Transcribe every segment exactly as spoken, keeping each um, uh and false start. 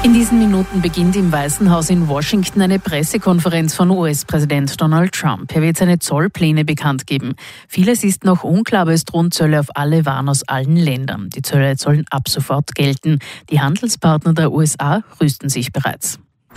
In diesen Minuten beginnt im Weißen Haus in Washington eine Pressekonferenz von U S-Präsident Donald Trump. Er wird seine Zollpläne bekannt geben. Vieles ist noch unklar, aber es drohen Zölle auf alle Waren aus allen Ländern. Die Zölle sollen ab sofort gelten. Die Handelspartner der U S A rüsten sich bereits.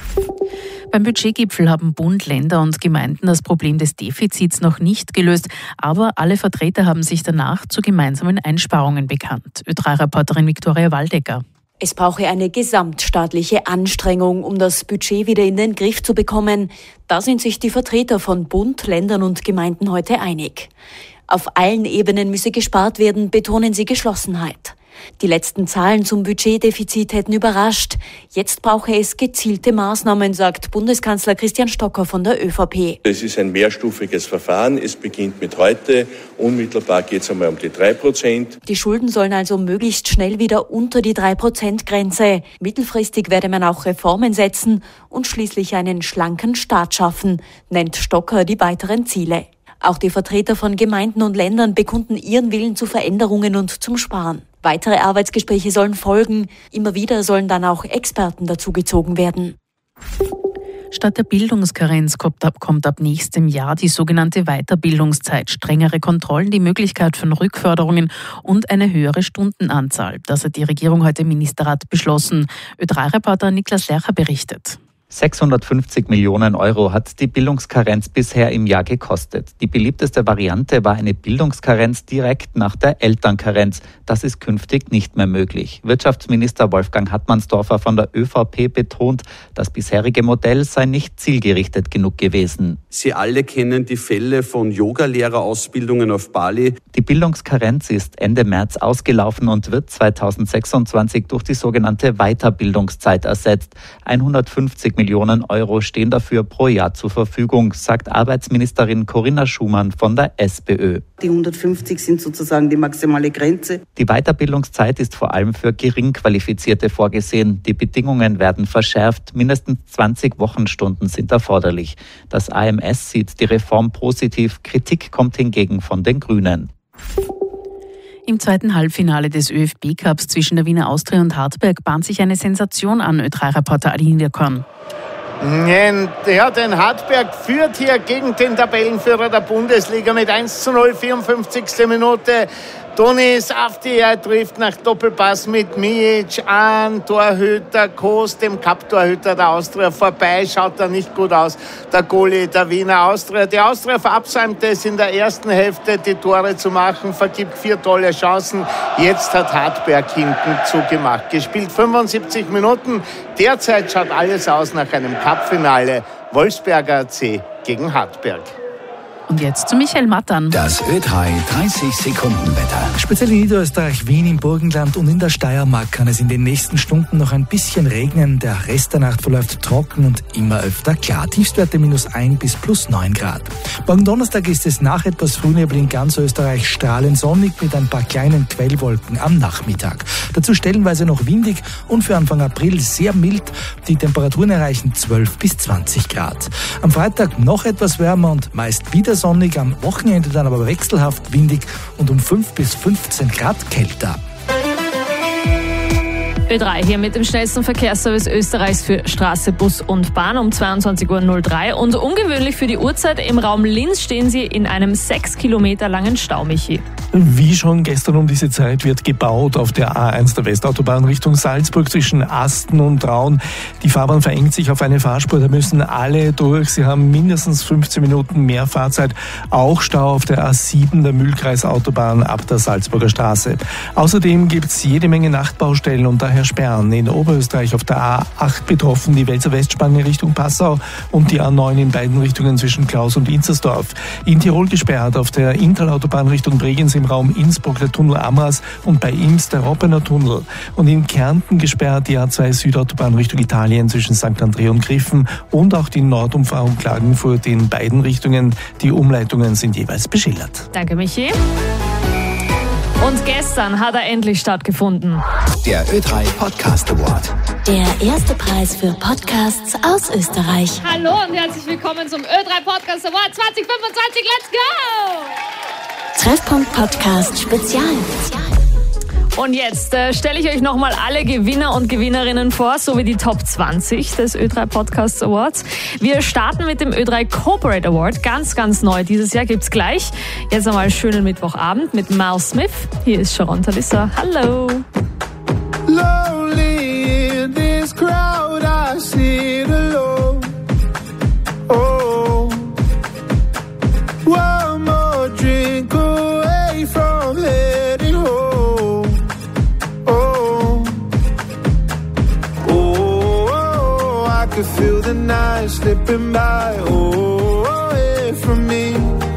Beim Budgetgipfel haben Bund, Länder und Gemeinden das Problem des Defizits noch nicht gelöst, aber alle Vertreter haben sich danach zu gemeinsamen Einsparungen bekannt. Ö drei Reporterin Viktoria Waldecker. Es brauche eine gesamtstaatliche Anstrengung, um das Budget wieder in den Griff zu bekommen. Da sind sich die Vertreter von Bund, Ländern und Gemeinden heute einig. Auf allen Ebenen müsse gespart werden, betonen sie Geschlossenheit. Die letzten Zahlen zum Budgetdefizit hätten überrascht. Jetzt brauche es gezielte Maßnahmen, sagt Bundeskanzler Christian Stocker von der ÖVP. Es ist ein mehrstufiges Verfahren. Es beginnt mit heute. Unmittelbar geht es einmal um die drei Prozent. Die Schulden sollen also möglichst schnell wieder unter die drei Prozent Grenze. Mittelfristig werde man auch Reformen setzen und schließlich einen schlanken Staat schaffen, nennt Stocker die weiteren Ziele. Auch die Vertreter von Gemeinden und Ländern bekunden ihren Willen zu Veränderungen und zum Sparen. Weitere Arbeitsgespräche sollen folgen. Immer wieder sollen dann auch Experten dazugezogen werden. Statt der Bildungskarenz kommt ab, kommt ab nächstem Jahr die sogenannte Weiterbildungszeit, strengere Kontrollen, die Möglichkeit von Rückförderungen und eine höhere Stundenanzahl. Das hat die Regierung heute im Ministerrat beschlossen. Ö drei Reporter Niklas Lercher berichtet. sechshundertfünfzig Millionen Euro hat die Bildungskarenz bisher im Jahr gekostet. Die beliebteste Variante war eine Bildungskarenz direkt nach der Elternkarenz. Das ist künftig nicht mehr möglich. Wirtschaftsminister Wolfgang Hartmannsdorfer von der ÖVP betont, das bisherige Modell sei nicht zielgerichtet genug gewesen. Sie alle kennen die Fälle von Yogalehrerausbildungen auf Bali. Die Bildungskarenz ist Ende März ausgelaufen und wird zweitausendsechsundzwanzig durch die sogenannte Weiterbildungszeit ersetzt. hundertfünfzig Millionen Euro stehen dafür pro Jahr zur Verfügung, sagt Arbeitsministerin Corinna Schumann von der SPÖ. Die hundertfünfzig sind sozusagen die maximale Grenze. Die Weiterbildungszeit ist vor allem für Geringqualifizierte vorgesehen. Die Bedingungen werden verschärft. Mindestens zwanzig Wochenstunden sind erforderlich. Das A M S sieht die Reform positiv. Kritik kommt hingegen von den Grünen. Im zweiten Halbfinale des Ö F B-Cups zwischen der Wiener Austria und Hartberg bahnt sich eine Sensation an, Ö drei Reporter Adi Niederkorn. Ja, den Hartberg führt hier gegen den Tabellenführer der Bundesliga mit eins zu null, vierundfünfzigste Minute. Toni Safti, er trifft nach Doppelpass mit Mijic an Torhüter Kos, dem Cup-Torhüter der Austria vorbei. Schaut da nicht gut aus, der Goalie der Wiener Austria. Die Austria verabsäumte es in der ersten Hälfte, die Tore zu machen, vergibt vier tolle Chancen. Jetzt hat Hartberg hinten zugemacht. Gespielt fünfundsiebzig Minuten. Derzeit schaut alles aus nach einem Cup-Finale. Wolfsberger A C gegen Hartberg. Und jetzt zu Michael Mattern. Das Ö drei dreißig Sekunden Wetter. Speziell in Niederösterreich, Wien, im Burgenland und in der Steiermark kann es in den nächsten Stunden noch ein bisschen regnen. Der Rest der Nacht verläuft trocken und immer öfter klar. Tiefstwerte minus ein bis plus neun Grad. Morgen Donnerstag ist es nach etwas Frühnebel in ganz Österreich strahlend sonnig mit ein paar kleinen Quellwolken am Nachmittag. Dazu stellenweise noch windig und für Anfang April sehr mild. Die Temperaturen erreichen zwölf bis zwanzig Grad. Am Freitag noch etwas wärmer und meist wieder sonnig, am Wochenende dann aber wechselhaft windig und um fünf bis fünfzehn Grad kälter. Ö drei hier mit dem schnellsten Verkehrsservice Österreichs für Straße, Bus und Bahn um zweiundzwanzig Uhr null drei. Und ungewöhnlich für die Uhrzeit, im Raum Linz stehen Sie in einem sechs Kilometer langen Stau, Michi. Wie schon gestern um diese Zeit wird gebaut auf der A eins der Westautobahn Richtung Salzburg zwischen Asten und Traun. Die Fahrbahn verengt sich auf eine Fahrspur, da müssen alle durch. Sie haben mindestens fünfzehn Minuten mehr Fahrzeit. Auch Stau auf der A sieben der Mühlkreisautobahn ab der Salzburger Straße. Außerdem gibt es jede Menge Nachtbaustellen und daher Sperren. In Oberösterreich auf der A acht betroffen die Welser Westspange Richtung Passau und die A neun in beiden Richtungen zwischen Klaus und Inzersdorf. In Tirol gesperrt auf der Inntal-Autobahn Richtung Bregenz im Raum Innsbruck der Tunnel Amras und bei Ims der Roppener Tunnel. Und in Kärnten gesperrt die A zwei Südautobahn Richtung Italien zwischen Sankt André und Griffen und auch die Nordumfahrung Klagenfurt in beiden Richtungen. Die Umleitungen sind jeweils beschildert. Danke, Michi. Und gestern hat er endlich stattgefunden. Der Ö drei Podcast Award. Der erste Preis für Podcasts aus Österreich. Hallo und herzlich willkommen zum Ö drei Podcast Award zwanzig fünfundzwanzig. Let's go! Treffpunkt Podcast Spezial. Und jetzt äh, stelle ich euch nochmal alle Gewinner und Gewinnerinnen vor, sowie die Top zwanzig des Ö drei Podcast Awards. Wir starten mit dem Ö drei Corporate Award. Ganz, ganz neu. Dieses Jahr gibt's gleich. Jetzt einmal schönen Mittwochabend mit Mal Smith. Hier ist Sharon Talissa. Hallo. Lonely in this crowd, I sit alone. Oh, one more drink away from heading home. Oh, oh, oh, I could feel the night slipping by. Oh, away from me.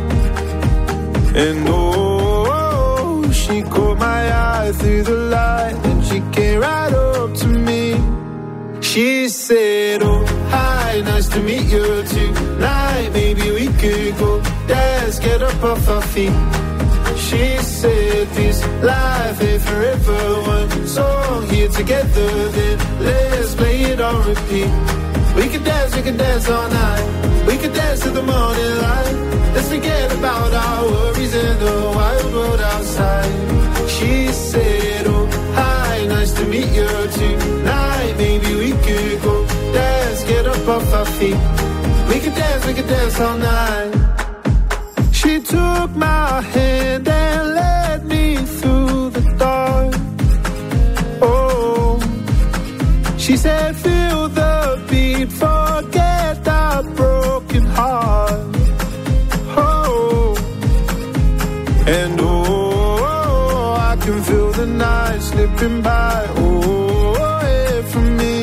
And oh, she caught my eye through the light, and she came right up to me. She said, oh, hi, nice to meet you tonight. Maybe we could go dance, get up off our feet. She said, this life ain't forever. One song here together, then let's play it on repeat. We could dance, we could dance all night. We could dance to the morning light. Let's forget about our worries in the wild world outside. She said, oh, hi, nice to meet you tonight. Maybe we could go dance, get up off our feet. We could dance, we could dance all night. She took my hand and led me through the dark. Oh, she said, feel the beat, forget that broken heart. Oh, and oh, I can feel the night slipping by. Oh, away from me.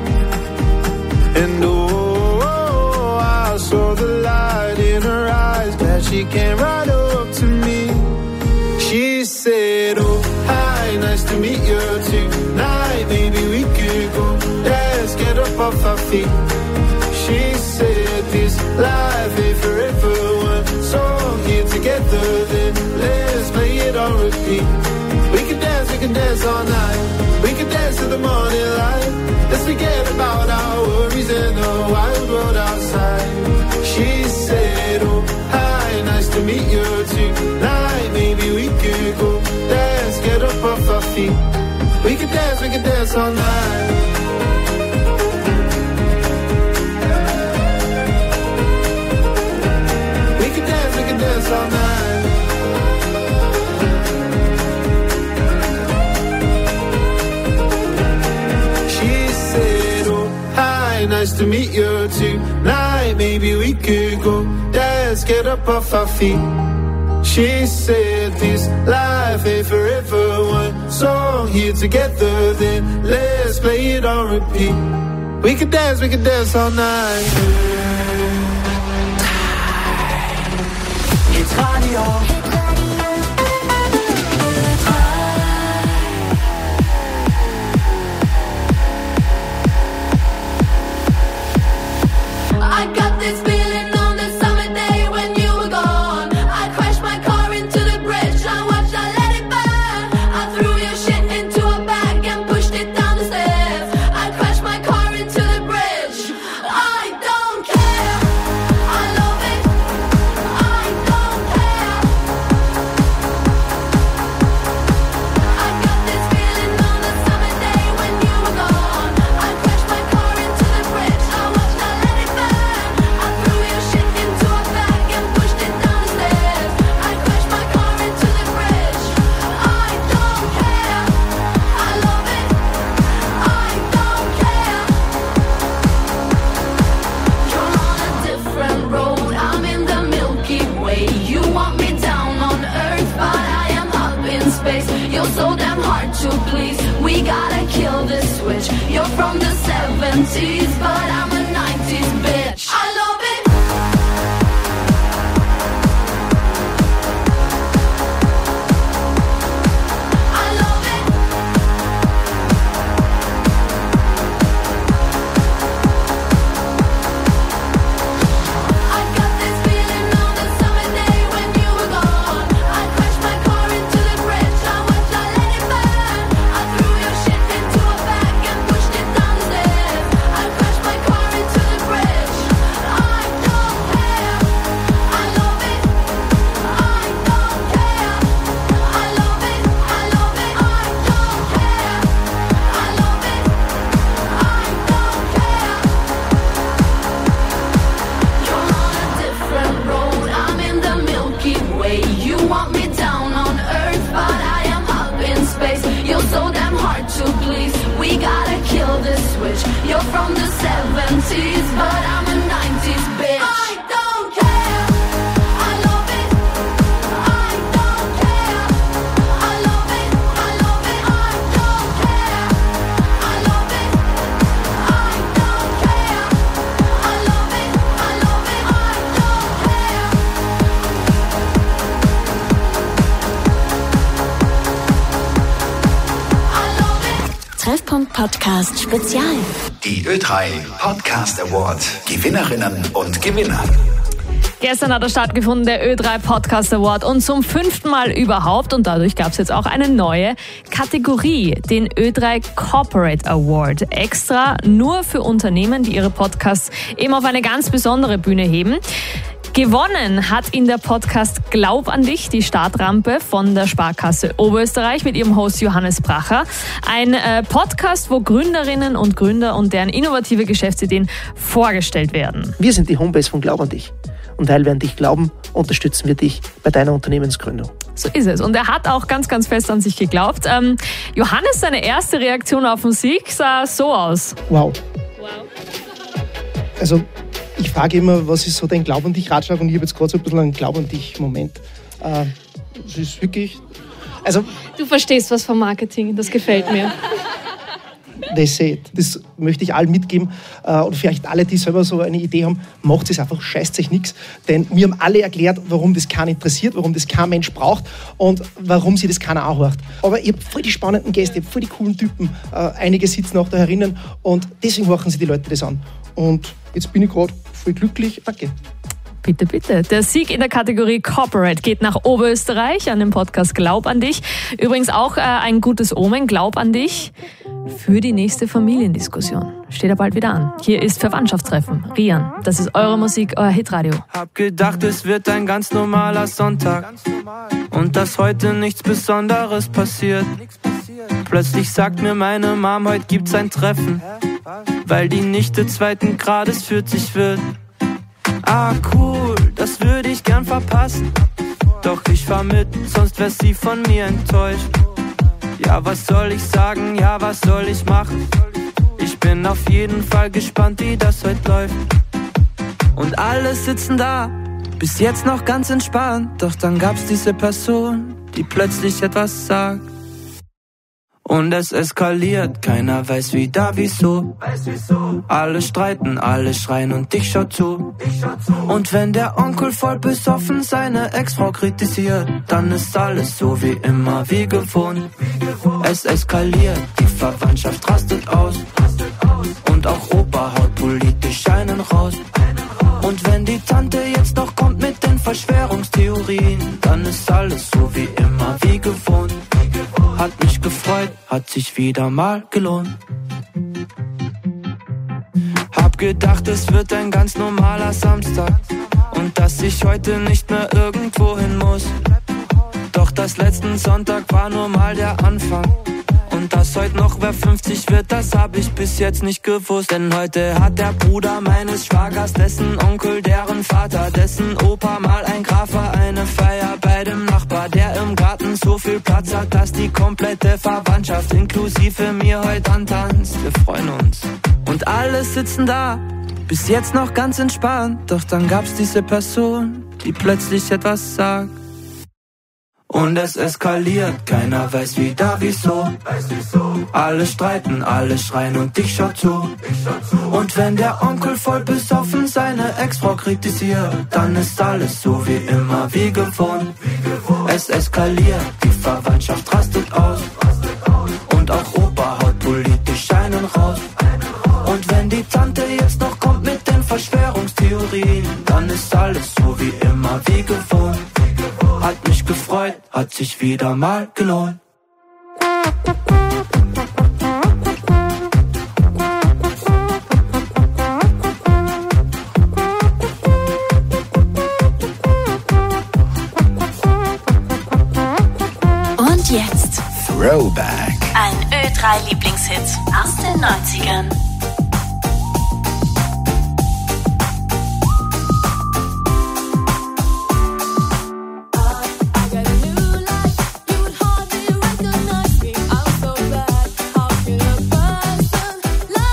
And oh, I saw the light in her eyes, that she came right up to me. She said, oh, hi, nice to meet you tonight. Maybe we could go dance, get up off our feet. She said, this life ain't forever. One song here together, then let's play it on repeat. We can dance, we can dance all night. We can dance to the morning light. Let's forget about our worries in the wild world outside. She said, oh, hi, nice to meet you tonight. Maybe we could go dance, get up off our feet. We can dance, we can dance all night. We can dance, we can dance all night. She said, oh, hi, nice to meet you tonight. Maybe we could go dance, get up off our feet. She said, this life ain't forever. One song here together, then let's play it on repeat. We can dance, we can dance all night. It's Radio. I got this feeling on the summer day when you were gone. I crashed my car into the bridge. I watched, I let it burn. I threw your shit into a bag and pushed it down the stairs. I crashed my car into the bridge. I don't care. I love it. I don't care. I got this feeling on the summer day when you were gone. I crashed my car into the bridge. I watched, I let it burn. You're so damn hard to please. We gotta kill this switch. You're from the seventies, but I'm a nineties bitch. I love it. I love it. I got this feeling on the summer day when you were gone. I crashed my car into the bridge. I watched, I let it burn. I threw your shit into a bag and pushed it down the stairs. I crashed my car. this switch. You're from the seventies, but I'm a nineties bitch. I don't care, I love it. I don't care, I love it, I love it. I don't care, I love it. I don't care, I love it, I love it. I don't care. Treffpunkt Podcast Spezial. Die Ö drei Podcast Award Gewinnerinnen und Gewinner. Gestern hat er stattgefunden, der Ö drei Podcast Award, und zum fünften Mal überhaupt, und dadurch gab es jetzt auch eine neue Kategorie, den Ö drei Corporate Award. Extra nur für Unternehmen, die ihre Podcasts eben auf eine ganz besondere Bühne heben. Gewonnen hat ihn der Podcast Glaub an dich, die Startrampe von der Sparkasse Oberösterreich mit ihrem Host Johannes Bracher. Ein äh, Podcast, wo Gründerinnen und Gründer und deren innovative Geschäftsideen vorgestellt werden. Wir sind die Homebase von Glaub an dich. Und weil wir an dich glauben, unterstützen wir dich bei deiner Unternehmensgründung. So ist es. Und er hat auch ganz, ganz fest an sich geglaubt. Ähm, Johannes, seine erste Reaktion auf Musik sah so aus. Wow. Wow. Also, ich frage immer, was ist so dein Glaub an dich Ratschlag, und ich habe jetzt gerade so ein bisschen einen Glaub an dich Moment. Äh, es ist wirklich, also... Du verstehst was vom Marketing, das gefällt mir. They say it. Das möchte ich allen mitgeben. Äh, oder vielleicht alle, die selber so eine Idee haben, macht es einfach, scheißt sich nichts. Denn wir haben alle erklärt, warum das keinen interessiert, warum das kein Mensch braucht und warum sich das keiner anhört. Aber ich habe voll die spannenden Gäste, ich habe voll die coolen Typen. Äh, einige sitzen auch da herinnen und deswegen horchen sich die Leute das an. Und jetzt bin ich gerade voll glücklich. Danke. Bitte, bitte. Der Sieg in der Kategorie Corporate geht nach Oberösterreich an den Podcast Glaub an dich. Übrigens auch äh, ein gutes Omen, Glaub an dich, für die nächste Familiendiskussion. Steht ja bald wieder an. Hier ist Verwandtschaftstreffen. Rian, das ist eure Musik, euer Hitradio. Hab gedacht, es wird ein ganz normaler Sonntag und dass heute nichts Besonderes passiert. Plötzlich sagt mir meine Mom, heute gibt's ein Treffen, weil die Nichte zweiten Grades vierzig wird. Ah, cool, das würde ich gern verpassen. Doch ich fahr mit, sonst wär sie von mir enttäuscht. Ja, was soll ich sagen, ja, was soll ich machen? Ich bin auf jeden Fall gespannt, wie das heute läuft. Und alle sitzen da, bis jetzt noch ganz entspannt. Doch dann gab's diese Person, die plötzlich etwas sagt. Und es eskaliert, keiner weiß wieder wieso. Alle streiten, alle schreien und ich schau zu. Und wenn der Onkel voll besoffen seine Ex-Frau kritisiert, dann ist alles so wie immer, wie gewohnt. Es eskaliert, die Verwandtschaft rastet aus. Und auch Opa haut politisch einen raus. Und wenn die Tante jetzt noch kommt mit den Verschwörungstheorien, dann ist alles so wie immer, wie gewohnt. Hat mich gefreut, hat sich wieder mal gelohnt. Hab gedacht, es wird ein ganz normaler Samstag und dass ich heute nicht mehr irgendwo hin muss. Doch das letzten Sonntag war nur mal der Anfang. Und dass heute noch wer fünfzig wird, das hab ich bis jetzt nicht gewusst. Denn heute hat der Bruder meines Schwagers, dessen Onkel, deren Vater, dessen Opa mal ein Graf war, eine Feier bei dem Nachbar, der im Garten so viel Platz hat, dass die komplette Verwandtschaft inklusive mir heute antanzt. Wir freuen uns. Und alle sitzen da, bis jetzt noch ganz entspannt. Doch dann gab's diese Person, die plötzlich etwas sagt. Und es eskaliert, keiner weiß wieder wieso. Alle streiten, alle schreien und ich schau zu. Und wenn der Onkel voll besoffen seine Ex-Frau kritisiert, dann ist alles so wie immer, wie gewohnt. Es eskaliert, die Verwandtschaft rastet aus. Und auch Opa haut politisch einen raus. Und wenn die Tante jetzt noch kommt mit den Verschwörungstheorien, dann ist alles so wie immer, wie gewohnt. Hat mich gefreut, hat sich wieder mal gelohnt. Und jetzt Throwback. Ein Ö drei Lieblingshit aus den neunzigern. Like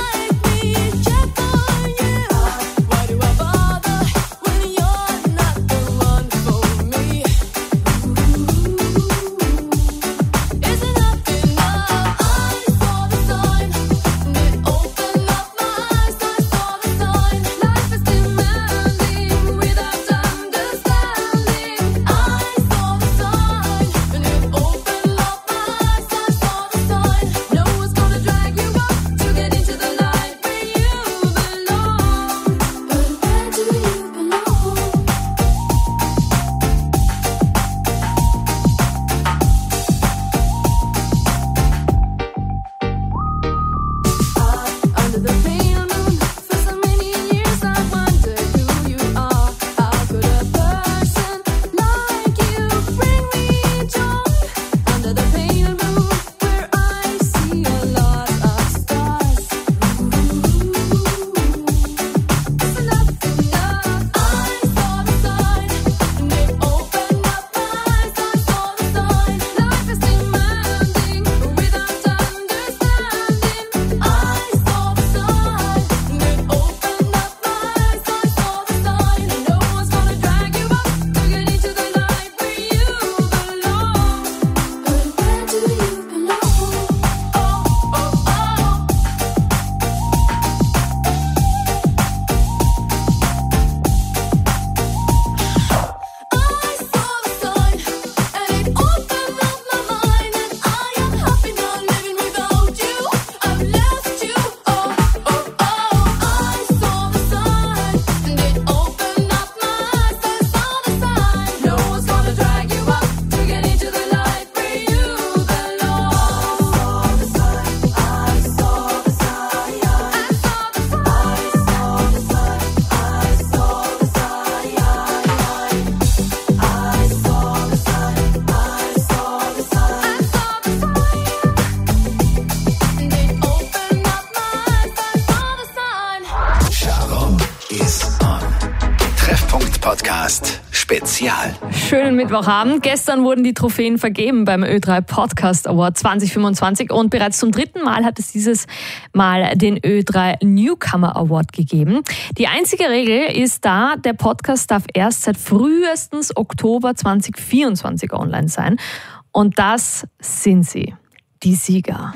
Podcast Spezial. Schönen Mittwochabend. Gestern wurden die Trophäen vergeben beim Ö drei Podcast Award zwanzig fünfundzwanzig und bereits zum dritten Mal hat es dieses Mal den Ö drei Newcomer Award gegeben. Die einzige Regel ist da, der Podcast darf erst seit frühestens Oktober zwanzig vierundzwanzig online sein. Und das sind sie, die Sieger.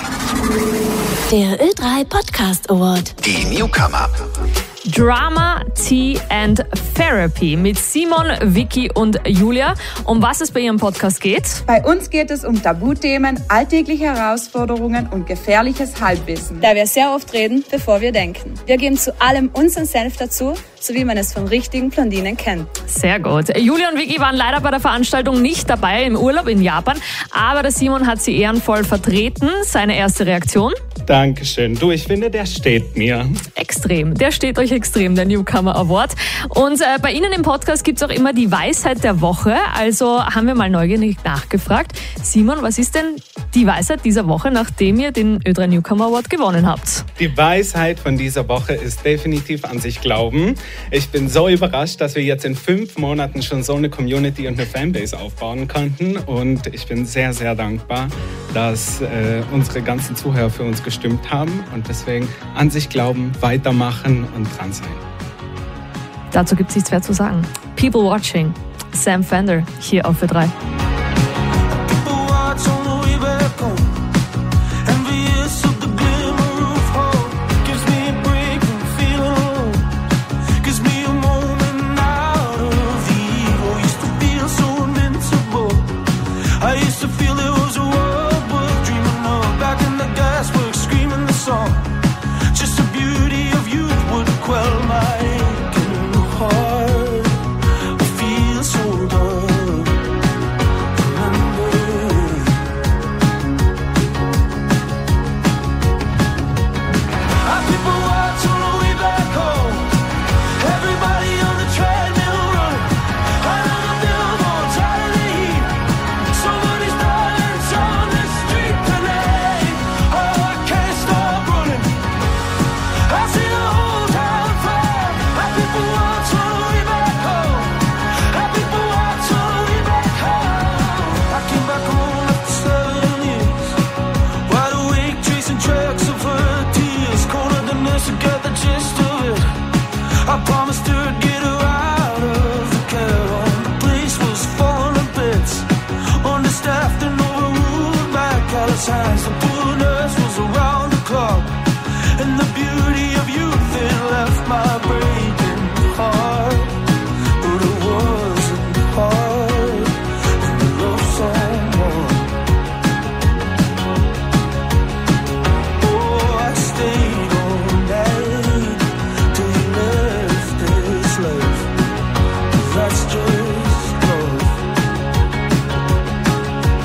Der Ö drei Podcast Award. Die Newcomer. Drama, Tea and Therapy mit Simon, Vicky und Julia. Um was es bei ihrem Podcast geht? Bei uns geht es um Tabuthemen, alltägliche Herausforderungen und gefährliches Halbwissen. Da wir sehr oft reden, bevor wir denken. Wir geben zu allem unseren Senf dazu, so wie man es von richtigen Blondinen kennt. Sehr gut. Julia und Vicky waren leider bei der Veranstaltung nicht dabei, im Urlaub in Japan. Aber der Simon hat sie ehrenvoll vertreten. Seine erste Reaktion? Dankeschön. Du, ich finde, der steht mir. Extrem. Der steht euch extrem, der Newcomer Award. Und äh, bei Ihnen im Podcast gibt es auch immer die Weisheit der Woche. Also haben wir mal neugierig nachgefragt. Simon, was ist denn die Weisheit dieser Woche, nachdem ihr den Ö drei Newcomer Award gewonnen habt? Die Weisheit von dieser Woche ist definitiv an sich glauben. Ich bin so überrascht, dass wir jetzt in fünf Monaten schon so eine Community und eine Fanbase aufbauen konnten. Und ich bin sehr, sehr dankbar, dass äh, unsere ganzen Zuhörer für uns gestimmt haben. Und deswegen an sich glauben, weitermachen und dran sein. Dazu gibt es nichts mehr zu sagen. People Watching, Sam Fender hier auf Ö drei.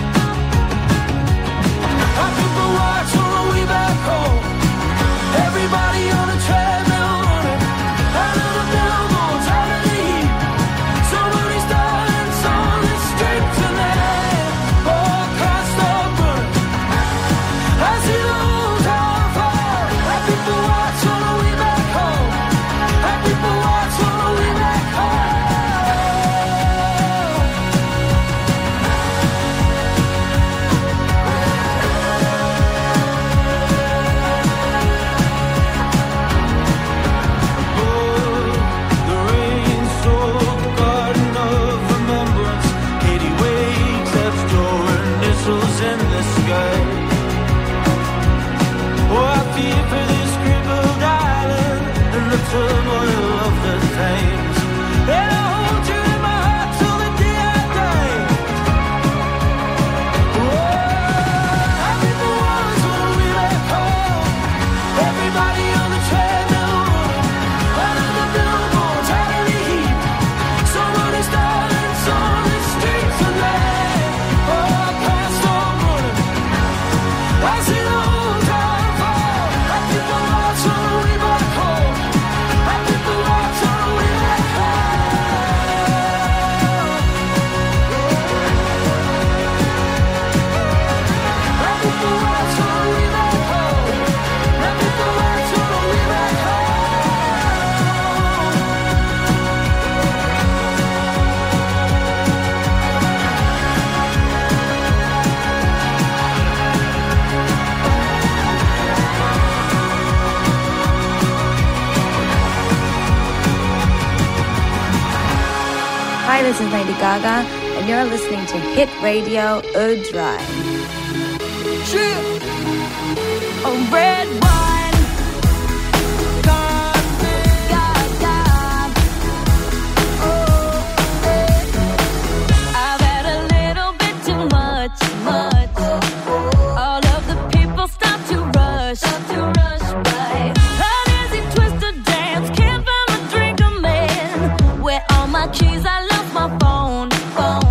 Everybody this is Lady Gaga, and you're listening to Hit Radio Ö-Drive. Oh, red wine. God, God, God. Oh, eh. I've had a little bit too much, much. All of the people stop to rush, stop to rush by. Uneasy twisted dance, can't find a drink I'm in. Where all my keys, I lost my phone, phone.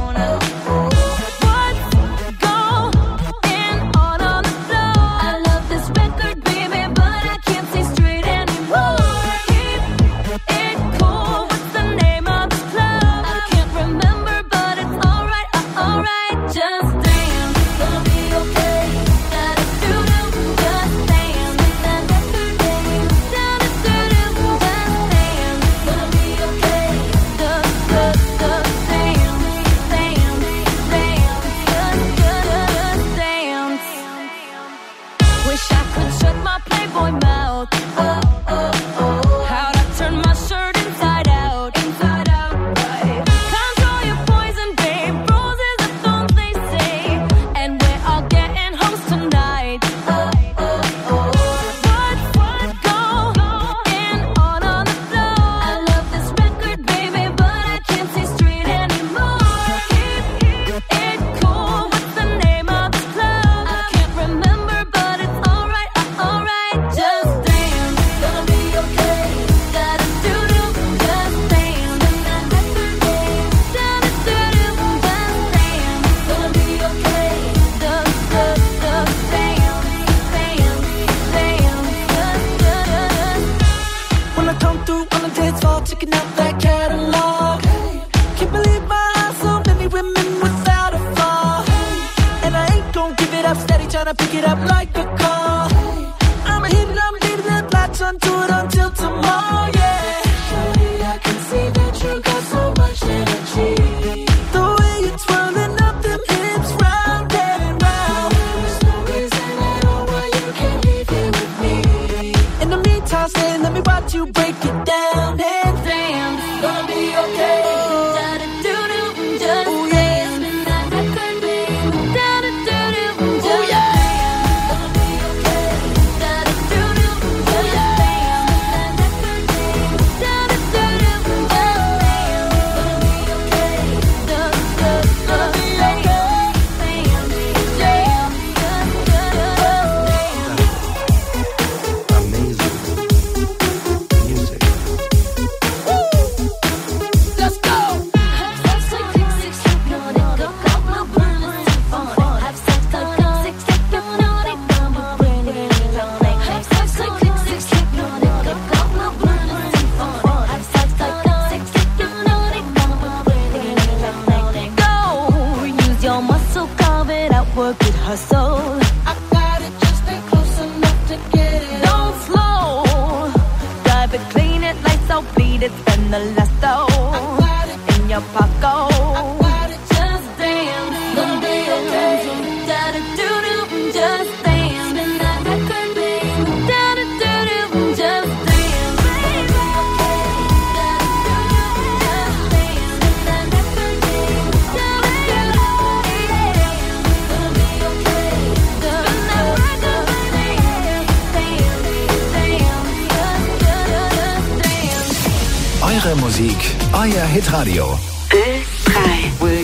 Eure Musik, euer Hitradio. Ö-drei. We're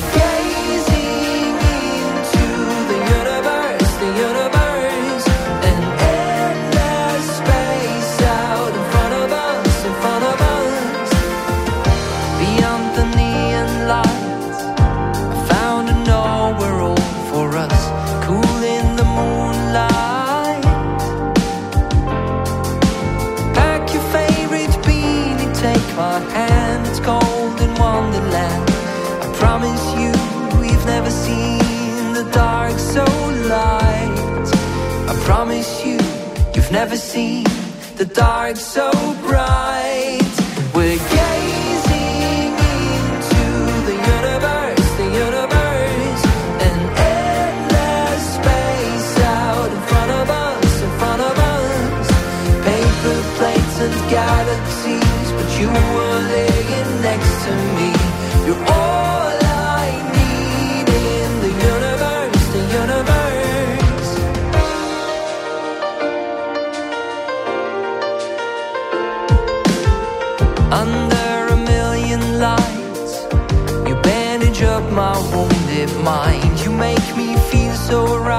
gazing into the universe, the universe, an endless space out in front of us, in front of us. Beyond the neon lights, I found a nowhere all for us, cool in the moonlight. Pack your favorite beanie, take my hand, it's golden wonderland. I promise you, we've never seen the dark so light. I promise you, you've never seen the dark so bright. We're gazing into the universe, the universe, an endless space out in front of us, in front of us. Paper plates and galaxies, but you were laying next to me. You're all I need in the universe, the universe. Under a million lights, you bandage up my wounded mind. You make me feel so right.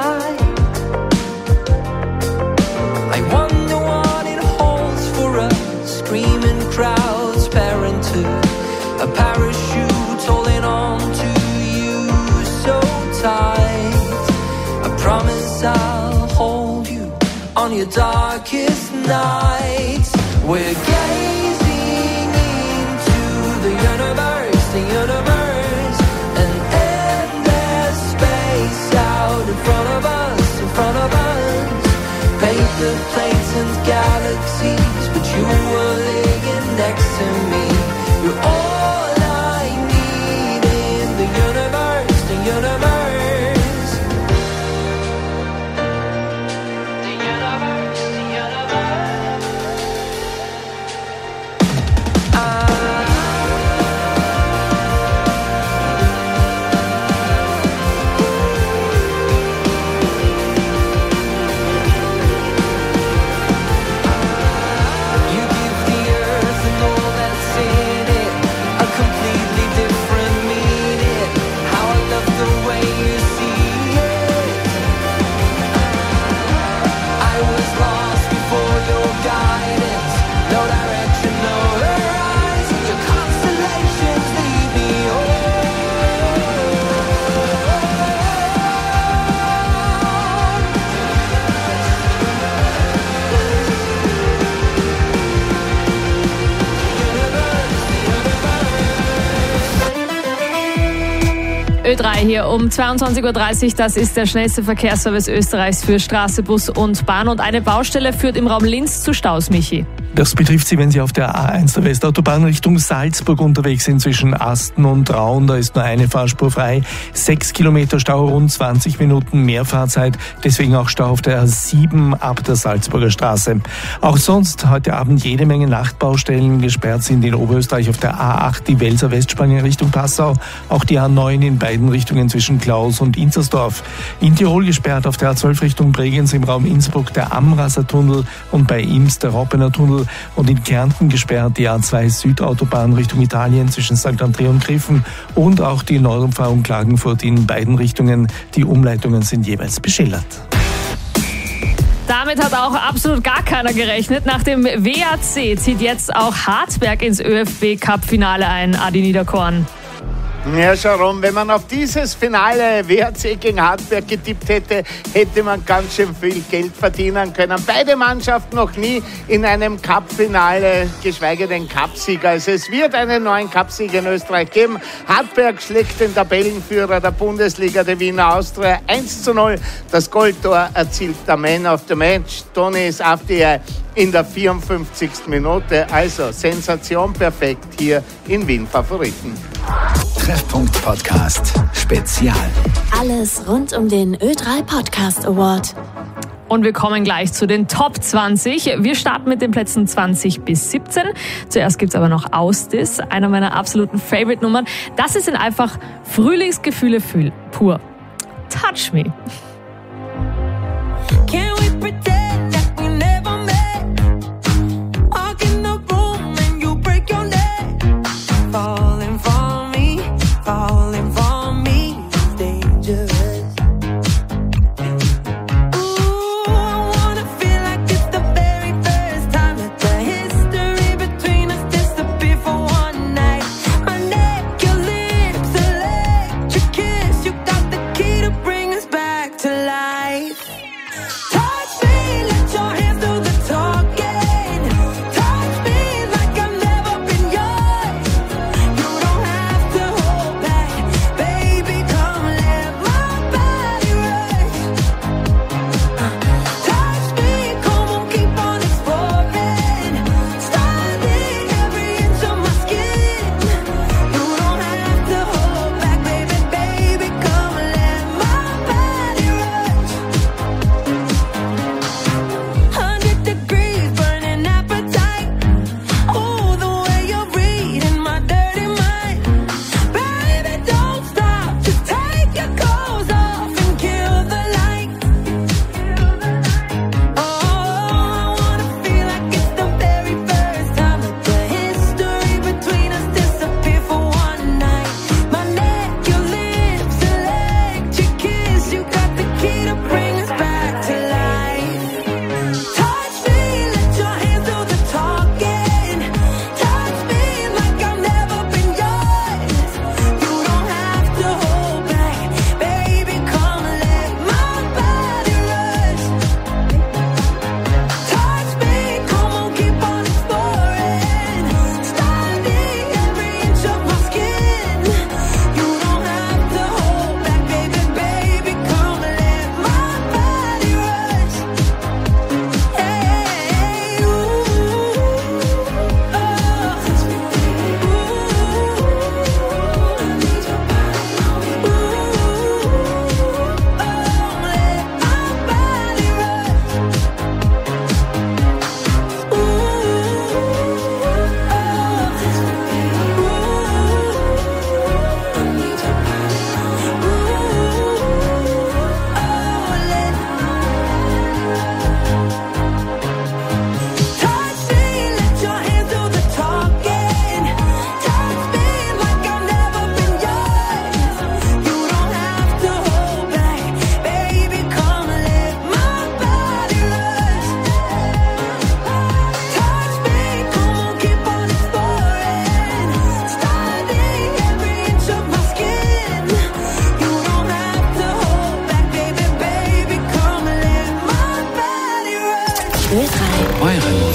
I wonder what it holds for us. Screaming crowds, parenthood, a parachute holding on to you so tight. I promise I'll hold you on your darkest nights. We're gazing into the universe, the universe, an endless space out in front of us, in front of us. Paper planes and galaxies, but you were laying next to me. You're all I need in the universe, the universe. The universe, the universe. Ö drei hier um zweiundzwanzig Uhr dreißig. Das ist der schnellste Verkehrsservice Österreichs für Straße, Bus und Bahn. Und eine Baustelle führt im Raum Linz zu Staus, Michi. Das betrifft Sie, wenn Sie auf der A eins der Westautobahn Richtung Salzburg unterwegs sind, zwischen Asten und Traun. Da ist nur eine Fahrspur frei. Sechs Kilometer Stau, rund zwanzig Minuten mehr Fahrzeit. Deswegen auch Stau auf der A sieben ab der Salzburger Straße. Auch sonst heute Abend jede Menge Nachtbaustellen. Gesperrt sind in Oberösterreich auf der A acht die Welser Westspange Richtung Passau. Auch die A neun in beiden Richtungen zwischen Klaus und Inzersdorf. In Tirol gesperrt auf der A zwölf Richtung Bregenz im Raum Innsbruck der Amraser Tunnel und bei Ims der Robbener Tunnel. Und in Kärnten gesperrt die A zwei Südautobahn Richtung Italien zwischen Sankt André und Griffen und auch die Nordumfahrung Klagenfurt in beiden Richtungen. Die Umleitungen sind jeweils beschildert. Damit hat auch absolut gar keiner gerechnet. Nach dem W A C zieht jetzt auch Hartberg ins ÖFB-Cup-Finale ein, Adi Niederkorn. Ja, Sharon, wenn man auf dieses Finale W A C gegen Hartberg getippt hätte, hätte man ganz schön viel Geld verdienen können. Beide Mannschaften noch nie in einem Cup-Finale, geschweige denn Cupsieg. Also es wird einen neuen Cupsieg in Österreich geben. Hartberg schlägt den Tabellenführer der Bundesliga, der Wiener Austria, eins zu null. Das Goldtor erzielt der Man of the Match, Tonis Avdiye, in der vierundfünfzigsten Minute. Also Sensation perfekt hier in Wien Favoriten. Treffpunkt Podcast Spezial. Alles rund um den Ö drei Podcast Award. Und wir kommen gleich zu den Top zwanzig. Wir starten mit den Plätzen zwanzig bis siebzehn. Zuerst gibt's aber noch Ausdis, einer meiner absoluten Favorite-Nummern. Das sind einfach Frühlingsgefühle pur. Touch Me. Can we pretend that we never met? Walk in the room and you break your neck. Falling for me, falling for me is dangerous. Ooh, I wanna feel like it's the very first time. Let the history between us disappear for one night. My neck, your lips, electric kiss. You got the key to bring us back to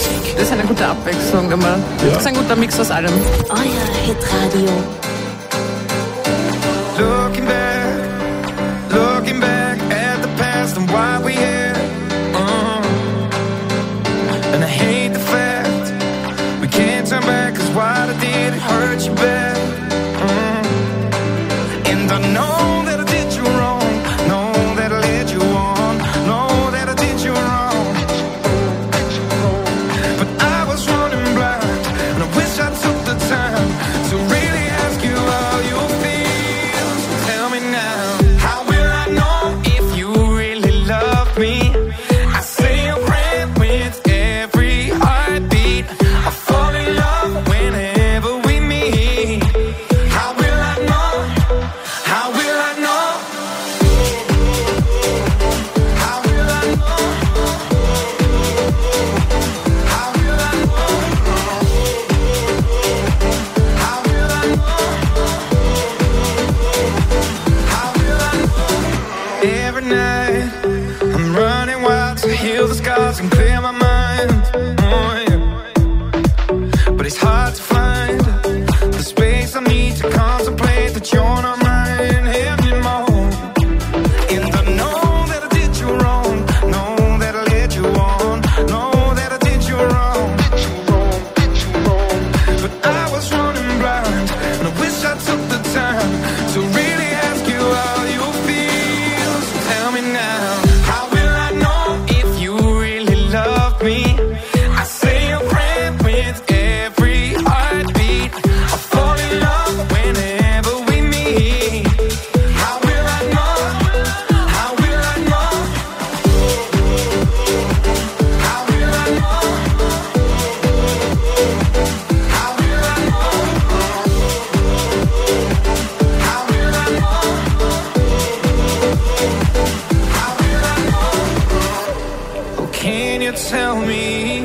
Musik. Das ist eine gute Abwechslung immer. Ja. Das ist ein guter Mix aus allem. Euer Hitradio. Looking back, looking back at the past and why we here. Uh, and I hate the fact we can't turn back, cause what I did it hurt you bad. Uh, and I know that I did you wrong, know that I led you on, know that I did you wrong. But I was running blind, and I wish I took the time to really ask you how you feel. So tell me now, how will I know if you really love me? I say a prayer with every heartbeat. I fall in love whenever we meet. How will I know? How will I know? How will I know? How will I know? How will I know? How will I know? Every night I'm running wild to heal the scars and clear my mind. Oh, yeah. But it's hard to find the space I need to contemplate that you're not mine anymore. And I know that I did you wrong, know that I led you on, know that I did you wrong. But I was running blind, and I wish I took the time to really ask you how you feel. So tell me now, how will I know if you really love me? I say a prayer with every heartbeat. I fall in love whenever we meet. How will I know? How will I know? How will I know? How will I know? How will I know? How will I know? Oh, can you tell me?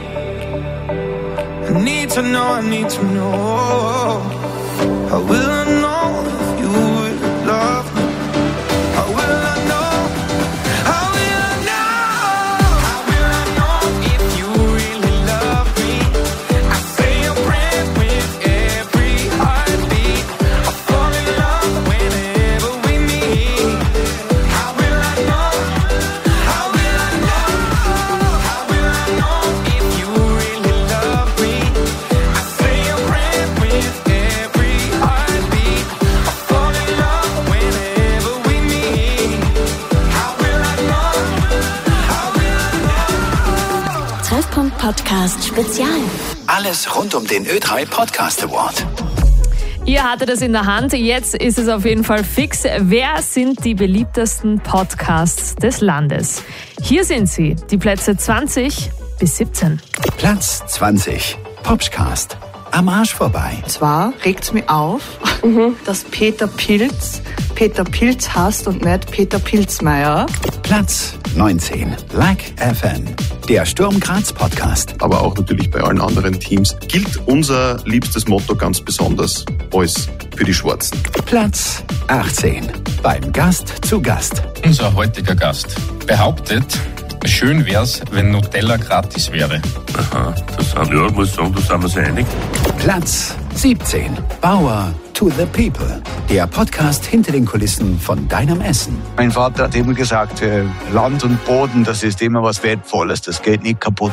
I need to know, I need to know. How will I know if you really love me? How will I know? How will I know? How will I know if you really love me? I say a prayer with every heartbeat. I fall in love whenever we meet. How will I know? How will I know? How will I know if you really love me? I say a prayer with every heartbeat. I fall in love whenever we meet. How will I know? How will I know? Treffpunkt Podcast Spezial. Alles rund um den Ö drei Podcast Award. Ihr hattet es in der Hand, jetzt ist es auf jeden Fall fix. Wer sind die beliebtesten Podcasts des Landes? Hier sind sie, die Plätze zwanzig bis siebzehn. Platz zwanzig. Popschcast. Am Arsch vorbei. Zwar regt's mich auf, dass Peter Pilz Peter Pilz heißt und nicht Peter Pilzmeier. Platz neunzehn. Black F M. Der Sturm Graz Podcast. Aber auch natürlich bei allen anderen Teams gilt unser liebstes Motto ganz besonders: Alles für die Schwarzen. Platz achtzehn. Beim Gast zu Gast. Unser heutiger Gast behauptet, schön wär's, wenn Nutella gratis wäre. Aha, das sind, ja, muss ich sagen, da sind wir uns einig. Platz siebzehn. Bauer to the People. Der Podcast hinter den Kulissen von deinem Essen. Mein Vater hat immer gesagt, Land und Boden, das ist immer was Wertvolles, das geht nicht kaputt.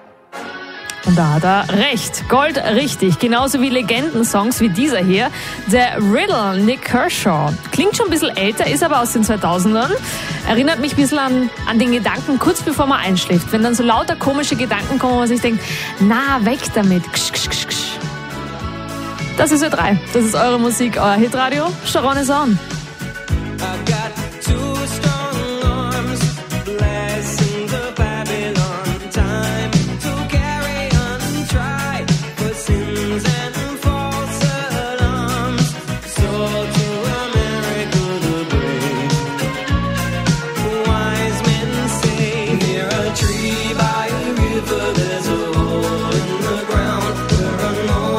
Und da hat er recht. Gold richtig. Genauso wie Legendensongs wie dieser hier. Der Riddle, Nick Kershaw. Klingt schon ein bisschen älter, ist aber aus den zweitausendern. Erinnert mich ein bisschen an, an den Gedanken, kurz bevor man einschläft. Wenn dann so lauter komische Gedanken kommen, wo man sich denkt, na, weg damit. Ksch, ksch, ksch, ksch. Das ist Ö drei. Das ist eure Musik, euer Hitradio. Sharon is on.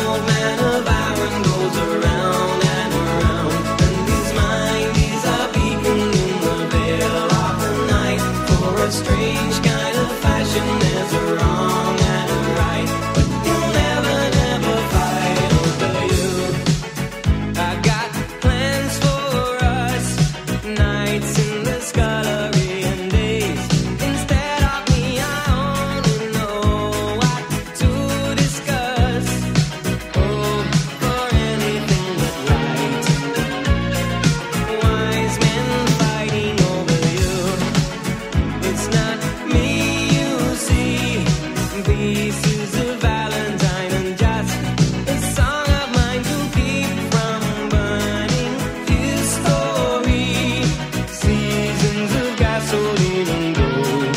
Around and around, and his mind is a beat. pieces of Valentine and just a song of mine to keep from burning his story. Seasons of gasoline and gold.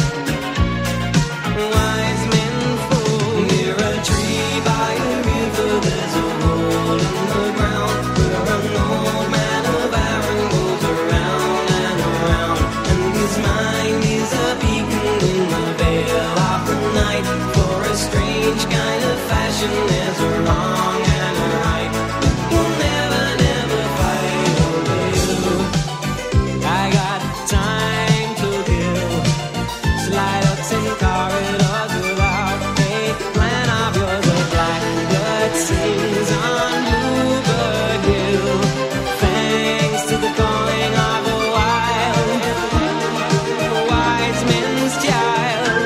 Wise men fall near a tree by a river. There's a hole in the ground where an old man of iron goes around and around, and his mind is a beacon in the veil of the night. For a strange kind of fashion, there's a wrong and a right. You'll never, never fight over you. I got time to kill. Slide ups in corridors without a plan of yours. A blackbird sings on Bluebird Hill, thanks to the calling of a wild, wise men's child.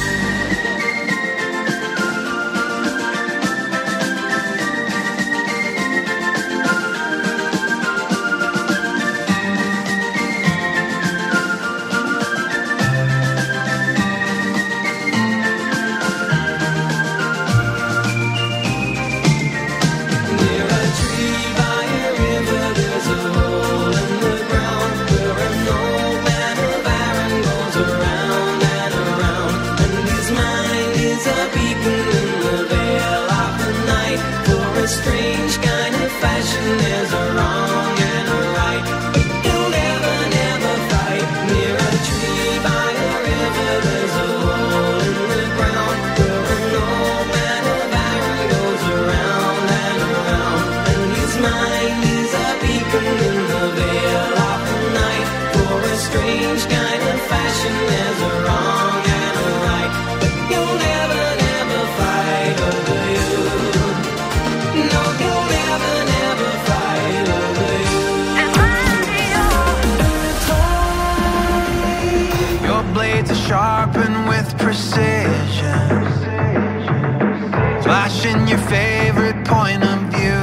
Near a tree by a river, there's a hole in the ground where an old man of iron goes around and around, and his mind is a beacon in the veil of the night. For a strange kind of fashion, there's a wrong and a right. You'll never, never fight. Near a tree by a river, there's a hole in the ground where an old man of iron goes around and around, and his mind is a beacon in the veil of the night. For a strange kind of fashion, there's a wrong and a right. You'll never, never fight over you. No, you'll never, never fight over you. Your blades are sharpened with precision, flashing your favorite point of view.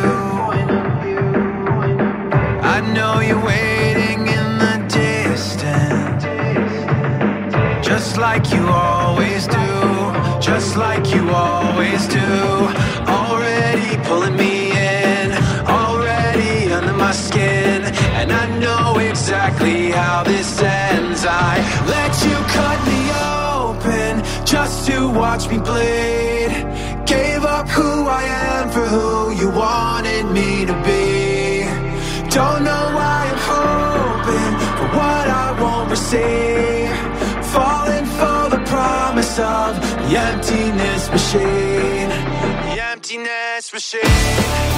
I know you're waiting in the distance, just like you always do, just like you always do. Already pulling me in, already under my skin, and I know exactly how this ends. I let you cut me open just to watch me bleed. Gave up who I am for who you wanted me to be. Don't know why I'm hoping for what I won't receive. Falling for the promise of the emptiness machine. The emptiness machine.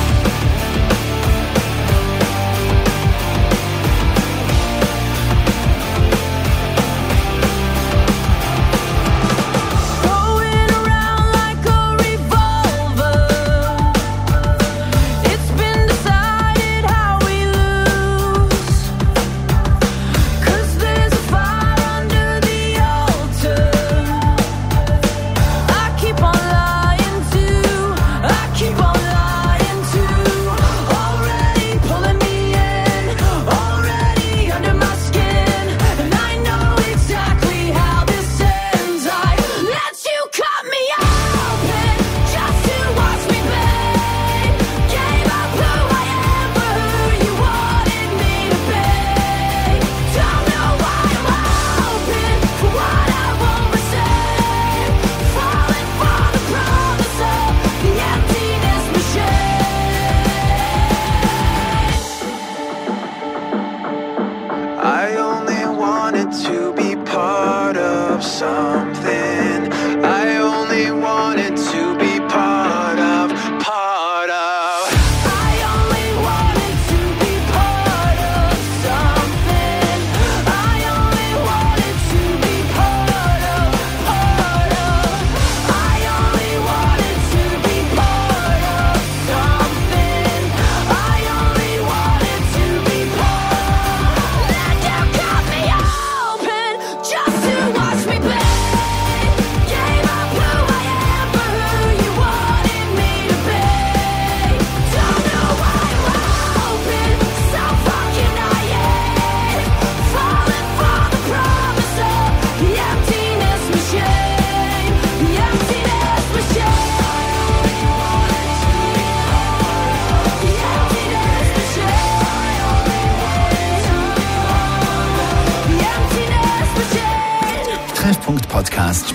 Going around like a revolver. It's been decided how we lose. 'Cause there's a fire under the altar. I keep on lying to, I keep on lying to.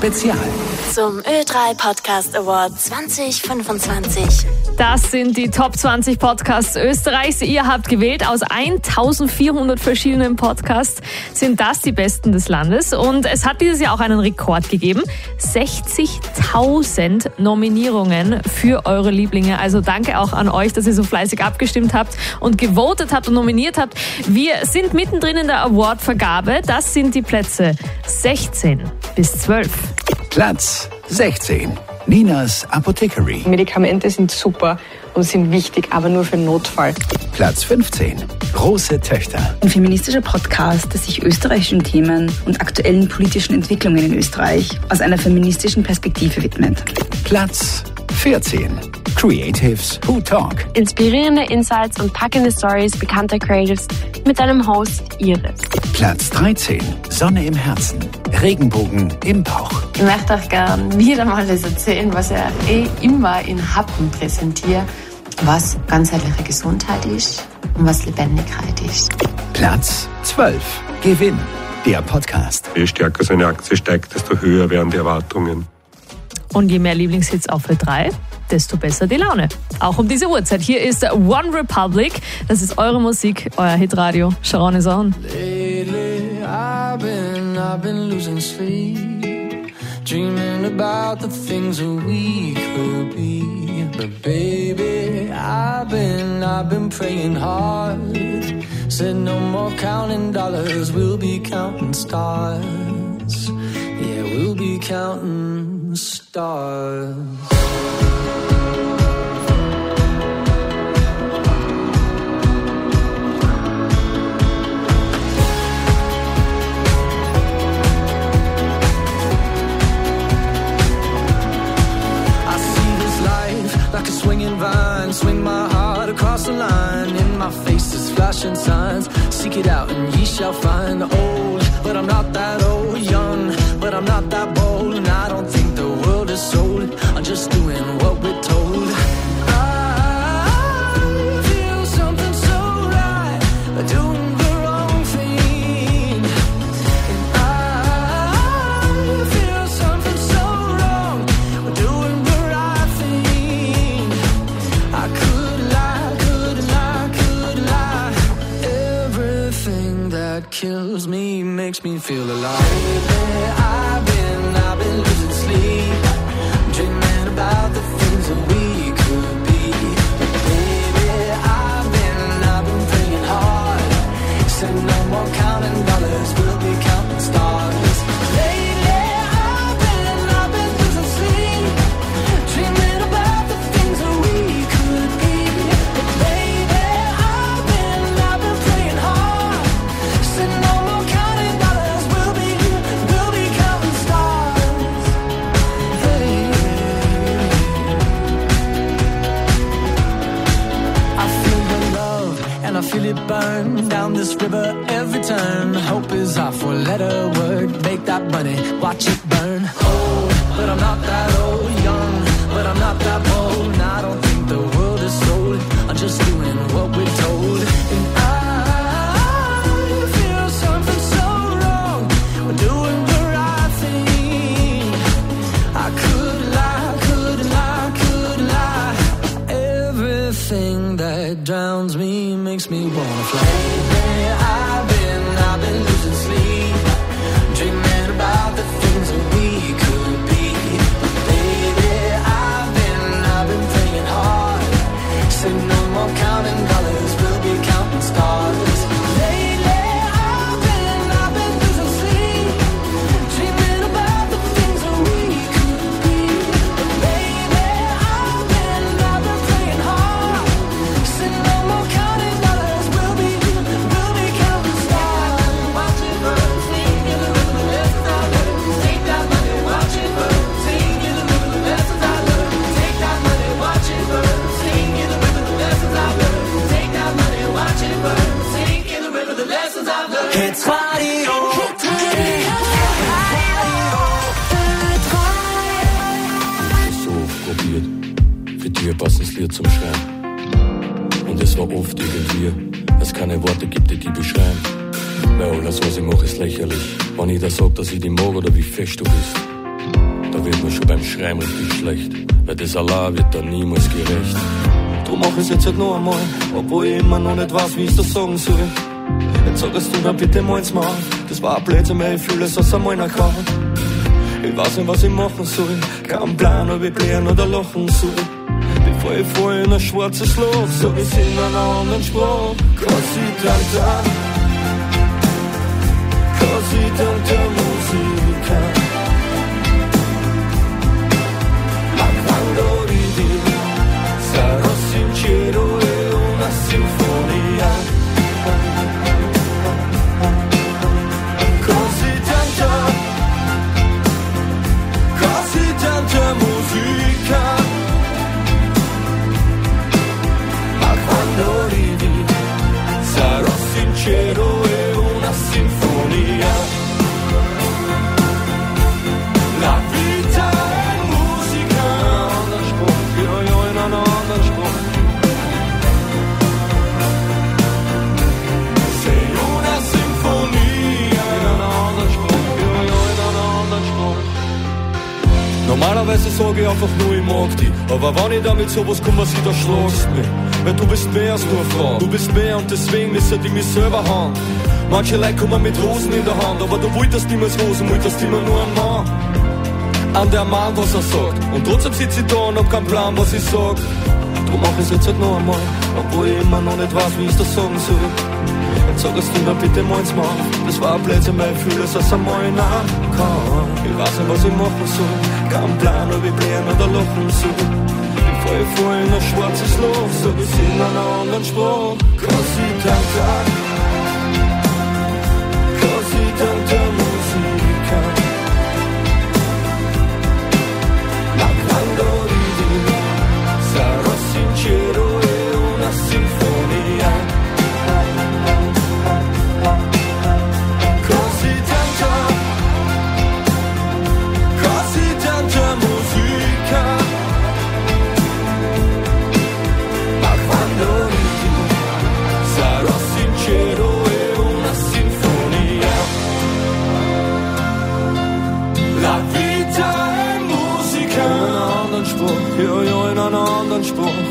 Spezial. Zum Ö drei Podcast Award zwanzig fünfundzwanzig. Das sind die Top zwanzig Podcasts Österreichs. Ihr habt gewählt. Aus eintausendvierhundert verschiedenen Podcasts sind das die besten des Landes. Und es hat dieses Jahr auch einen Rekord gegeben. sechzigtausend Nominierungen für eure Lieblinge. Also danke auch an euch, dass ihr so fleißig abgestimmt habt und gewotet habt und nominiert habt. Wir sind mittendrin in der Awardvergabe. Das sind die Plätze sechzehn bis zwölf. Platz sechzehn. Ninas Apothecary. Medikamente sind super und sind wichtig, aber nur für Notfall. Platz fünfzehn. Große Töchter. Ein feministischer Podcast, der sich österreichischen Themen und aktuellen politischen Entwicklungen in Österreich aus einer feministischen Perspektive widmet. Platz vierzehn. Creatives Who Talk. Inspirierende Insights und packende Stories bekannter Creatives mit einem Host Iris. Platz dreizehn. Sonne im Herzen. Regenbogen im Bauch. Ich möchte euch gern wieder mal das erzählen, was ich eh immer in Happen präsentiere, was ganzheitliche Gesundheit ist und was Lebendigkeit ist. Platz zwölf. Gewinn. Der Podcast. Je stärker so eine Aktie steigt, desto höher werden die Erwartungen. Und je mehr Lieblingshits auf Ö drei, desto besser die Laune. Auch um diese Uhrzeit. Hier ist One Republic. Das ist eure Musik, euer Hitradio. Sharon is on. Lately, I've been, I've been losing sleep, dreaming about the things that we could be. But baby, I've been, I've been praying hard. Said no more counting dollars, we'll be counting stars. Yeah, we'll be counting stars. Like a swinging vine, swing my heart across the line. In my face is flashing signs. Seek it out and ye shall find. Old, but I'm not that old. Young, but I'm not that bold. And I don't think the world is sold. I'm just doing what we're told. I feel something so right, doing the wrong thing. And I feel something so wrong, doing the right thing. I could lie, could lie, could lie. Everything that kills me makes me feel alive. Lately, I've been, I've been losing sleep, dreaming about the things that we could be. But baby, I've been, I've been praying hard. Said no more counting dollars, we'll be counting stars. Lately, I've been, I've been losing sleep, dreaming about the things that we could be. But baby, I've been, I've been praying hard. Said no more counting dollars, we'll be, we'll be counting stars. Hey. I feel your love and I feel it burn down this river every turn. Hope is our four-letter word. Make that money, watch it burn. Old, but I'm not that old. Young, but I'm not that bold. And I don't think the world is sold. I'm just doing what we're told. And I feel something so wrong. We're doing the right thing. I could lie, could lie, could lie. Everything that drowns me makes me wanna fly. Lately, I've been, I've been losing sleep, dreaming about the things that we could be. But baby, I've been, I've been praying hard. Said no more counting dollars, we'll be counting stars. Lately, I've been, I've been losing sleep, dreaming about the things that we could be. But baby, I've been, I've been praying hard. Said no more counting dollars, we'll be, we'll be counting stars. Watch it burn, sing in the rhythm of lessons I learned. Take that money, watch it burn, sing in the rhythm of lessons I learned. Take that money, watch it burn, sing in the rhythm of lessons I learned. Take that money, watch it burn, sing in the rhythm of the lessons I've learned. Hits Radio. So oft probiert, für dich ein passendes Lied zum Schreiben. Und es war oft irgendwie, es keine Worte gibt, die die beschreiben. Weil alles, was ich mache, ist lächerlich. Wenn ich da sag, dass ich dich mag oder wie fest du bist. da wird mir schon beim Schreiben richtig schlecht, weil das Allah wird dann niemals gerecht. Drum mach ich's jetzt halt noch einmal, obwohl ich immer noch nicht weiß, wie ich's das sagen soll. Jetzt sagst du dann bitte mal's mal, das war ein Blödsinn, weil ich fühle es aus einmal nach kann. Ich weiß nicht, was ich machen soll, kein Plan, ob ich blären oder lachen soll. Bevor ich voll in ein schwarzes Loch, sag ich's in einer anderen Sprache. Così tanta, così tanta musica. Ma quando ridi sarò sincero, è una sinfonia. Così tanta, così tanta musica. Ma quando ridi sarò sincero, è una sinfonia. La vita è musica, non spruch, io, io in un anderen Spruch. Sei una sinfonia, in un anderen Spruch, io, io in un anderen Spruch. Normalerweise sag ich einfach nur, ich mag dich, aber wenn ich damit sowas komme, was ich da schlagst mich. Weil du bist mehr als nur eine Frau, du bist mehr und deswegen müssen die mich selber haben. Manche Leute kommen mit Rosen in der Hand, aber du wolltest niemals Rosen, wolltest immer nur einen Mann. An der Mann, was er sagt, und trotzdem sitz ich da und hab keinen Plan, was ich sag. Drum mach ich's jetzt halt noch einmal, obwohl ich immer noch nicht weiß, wie ich das sagen soll. Jetzt sagst du mir bitte mal's mal, das war ein Blödsinn, weil ich fühle es aus einmal nach kann. Ich weiß nicht, was ich machen soll, kein Plan, ob ich blären oder lachen soll. Bevor ich voll in ein schwarzes Loch, sag ich's in einer anderen Sprache. Così tanta, così tanta musica. Ma quando ridi sarò sincero, è una sinfonia. Così tanta, così tanta musica. Ma quando ridi sarò sincero, è una sinfonia. La vita è musica, in un anderen Spruch, io, io in un anderen Spruch.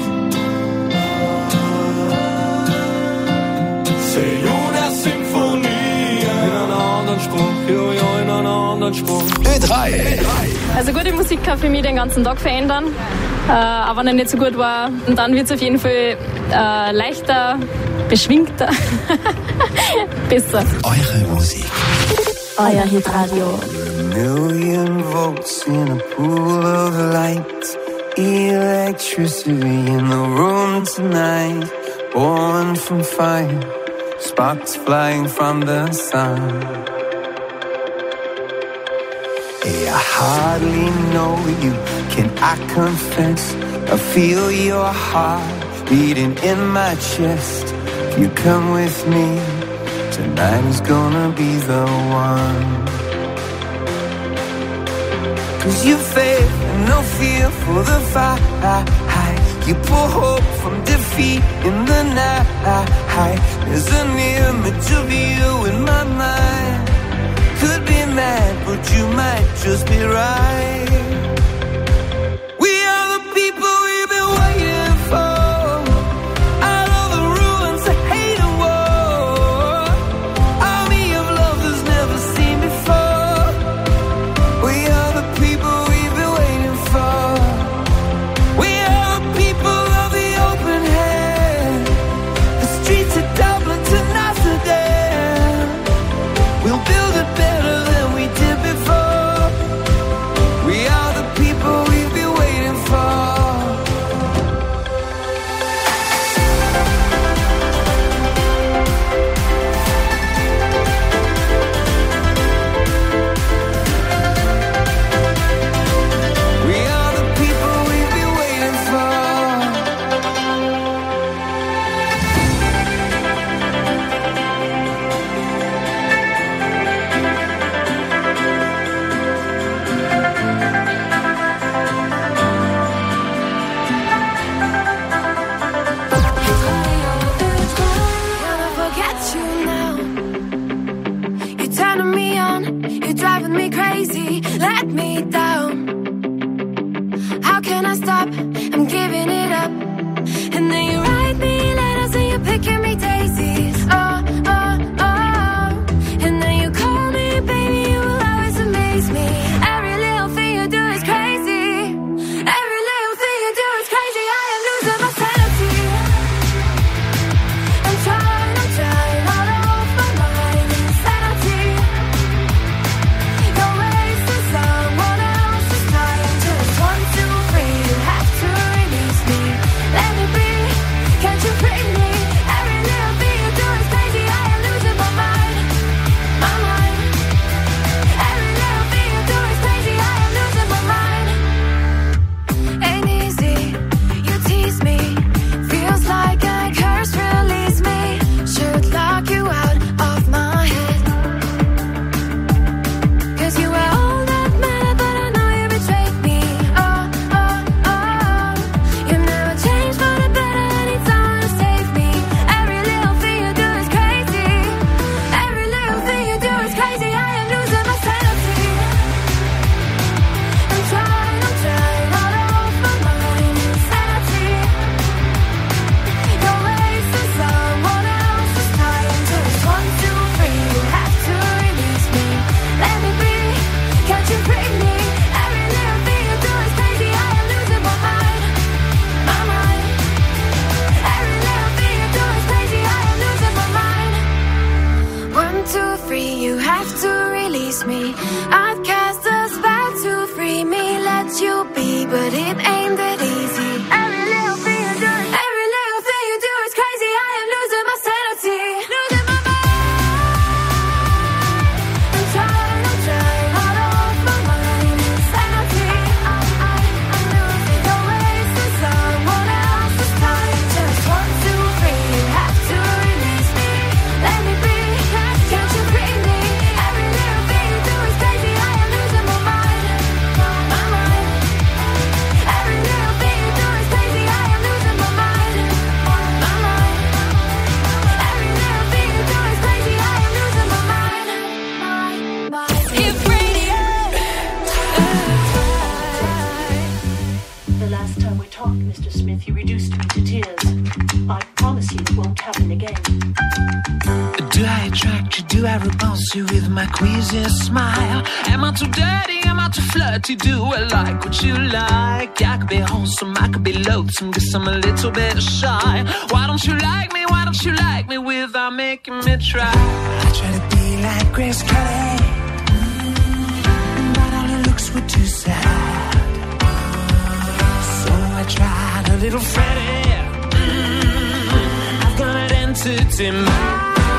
Sei una sinfonia, in un anderen Spruch, io, io in un anderen Spruch. Ö drei. Also gute Musik kann für mich den ganzen Tag verändern, äh, aber wenn er nicht so gut war, dann wird es auf jeden Fall äh, leichter, beschwingter, besser. Eure Musik. Euer Hitradio. Million volts in a pool of light. Electricity in the room tonight. Born from fire. Sparks flying from the sun. Hey, I hardly know you, can I confess? I feel your heart beating in my chest. If you come with me, tonight is gonna be the one. Cause you faith and no fear for the fight. You pull hope from defeat in the night. There's an image of you in my mind. Could be mad, but you might just be right. We are the people we've been waiting for. Out of the ruins of hate and war. Army of love that's never seen before. We are the people we've been waiting for. We are the people of the open hand. The streets of Dublin to Amsterdam. We'll build it better than we did before. We are I stop, I'm giving it up. And then you write me letters and you're picking me daisies. Oh, oh, oh. And then you call me, baby, you will always amaze me. Every little thing you do is crazy. Every little thing you do is crazy. I am losing my sanity. I'm trying, I'm trying, all off my mind. Insanity. You're wasting someone else's time. Just one, two, three, you have to release me. Let me be, can't you bring me? Every little thing you do is crazy. I am losing my mind, my mind. Every little thing you do is crazy. I am losing my mind. Ain't easy, you tease me. Feels like a curse, release me. Should lock you out of my head. Cause you were all that mattered, but I know you betrayed me. Oh, oh, oh. You never changed for the better, I need someone to save me. Every little thing you do is crazy. Every little thing you do is crazy. I am losing my sanity. I'm trying, I'm trying, all off my mind. Insanity. You're wasting someone else's time. Just one, two, three, you have to release me. Let me be, can't you bring me? Every little thing you do is crazy. I am losing my mind, my mind. Every little thing you do is crazy. I am losing my mind. One, two, three, you have to release me. I'd cast a spell to free me, let you be, but it ain't that easy. Every little thing you do, every little thing you do is crazy. I am losing my sanity, losing my mind. I'm trying, I'm trying, all off my mind. Insanity, I, I, I'm losing. You're wasting someone else's time. Just one, two, three, you have to release me. Let me be, can't you bring me? Every little thing you do is crazy. I am losing my mind, my mind. Every little thing you do is crazy. I am losing my mind, my mind. Every little thing you do is crazy. I am losing my mind, my mind. Hit radio. The last time we talked, Mister Smith, you reduced me to tears. I promise you it won't happen again. Do I attract you? Do I repulse you with my queasy smile? Am I too dirty? Am I too flirty? Do I like what you like? I could be wholesome, I could be loathsome, guess I'm a little bit shy. Why don't you like me? Why don't you like me without making me try? I try to be like Grace Kelly, but all her looks were too sad. So I tried a little Freddie. Mm, I've got an entity mind.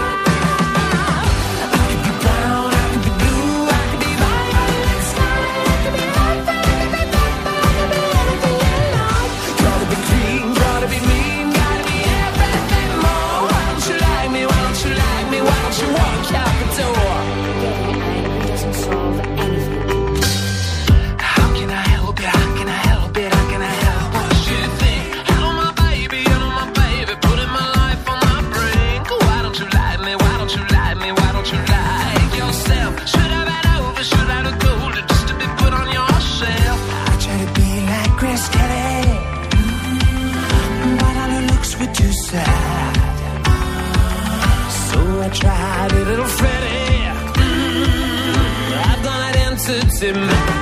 Tried a little Freddie. Mm, I've got an entity mind.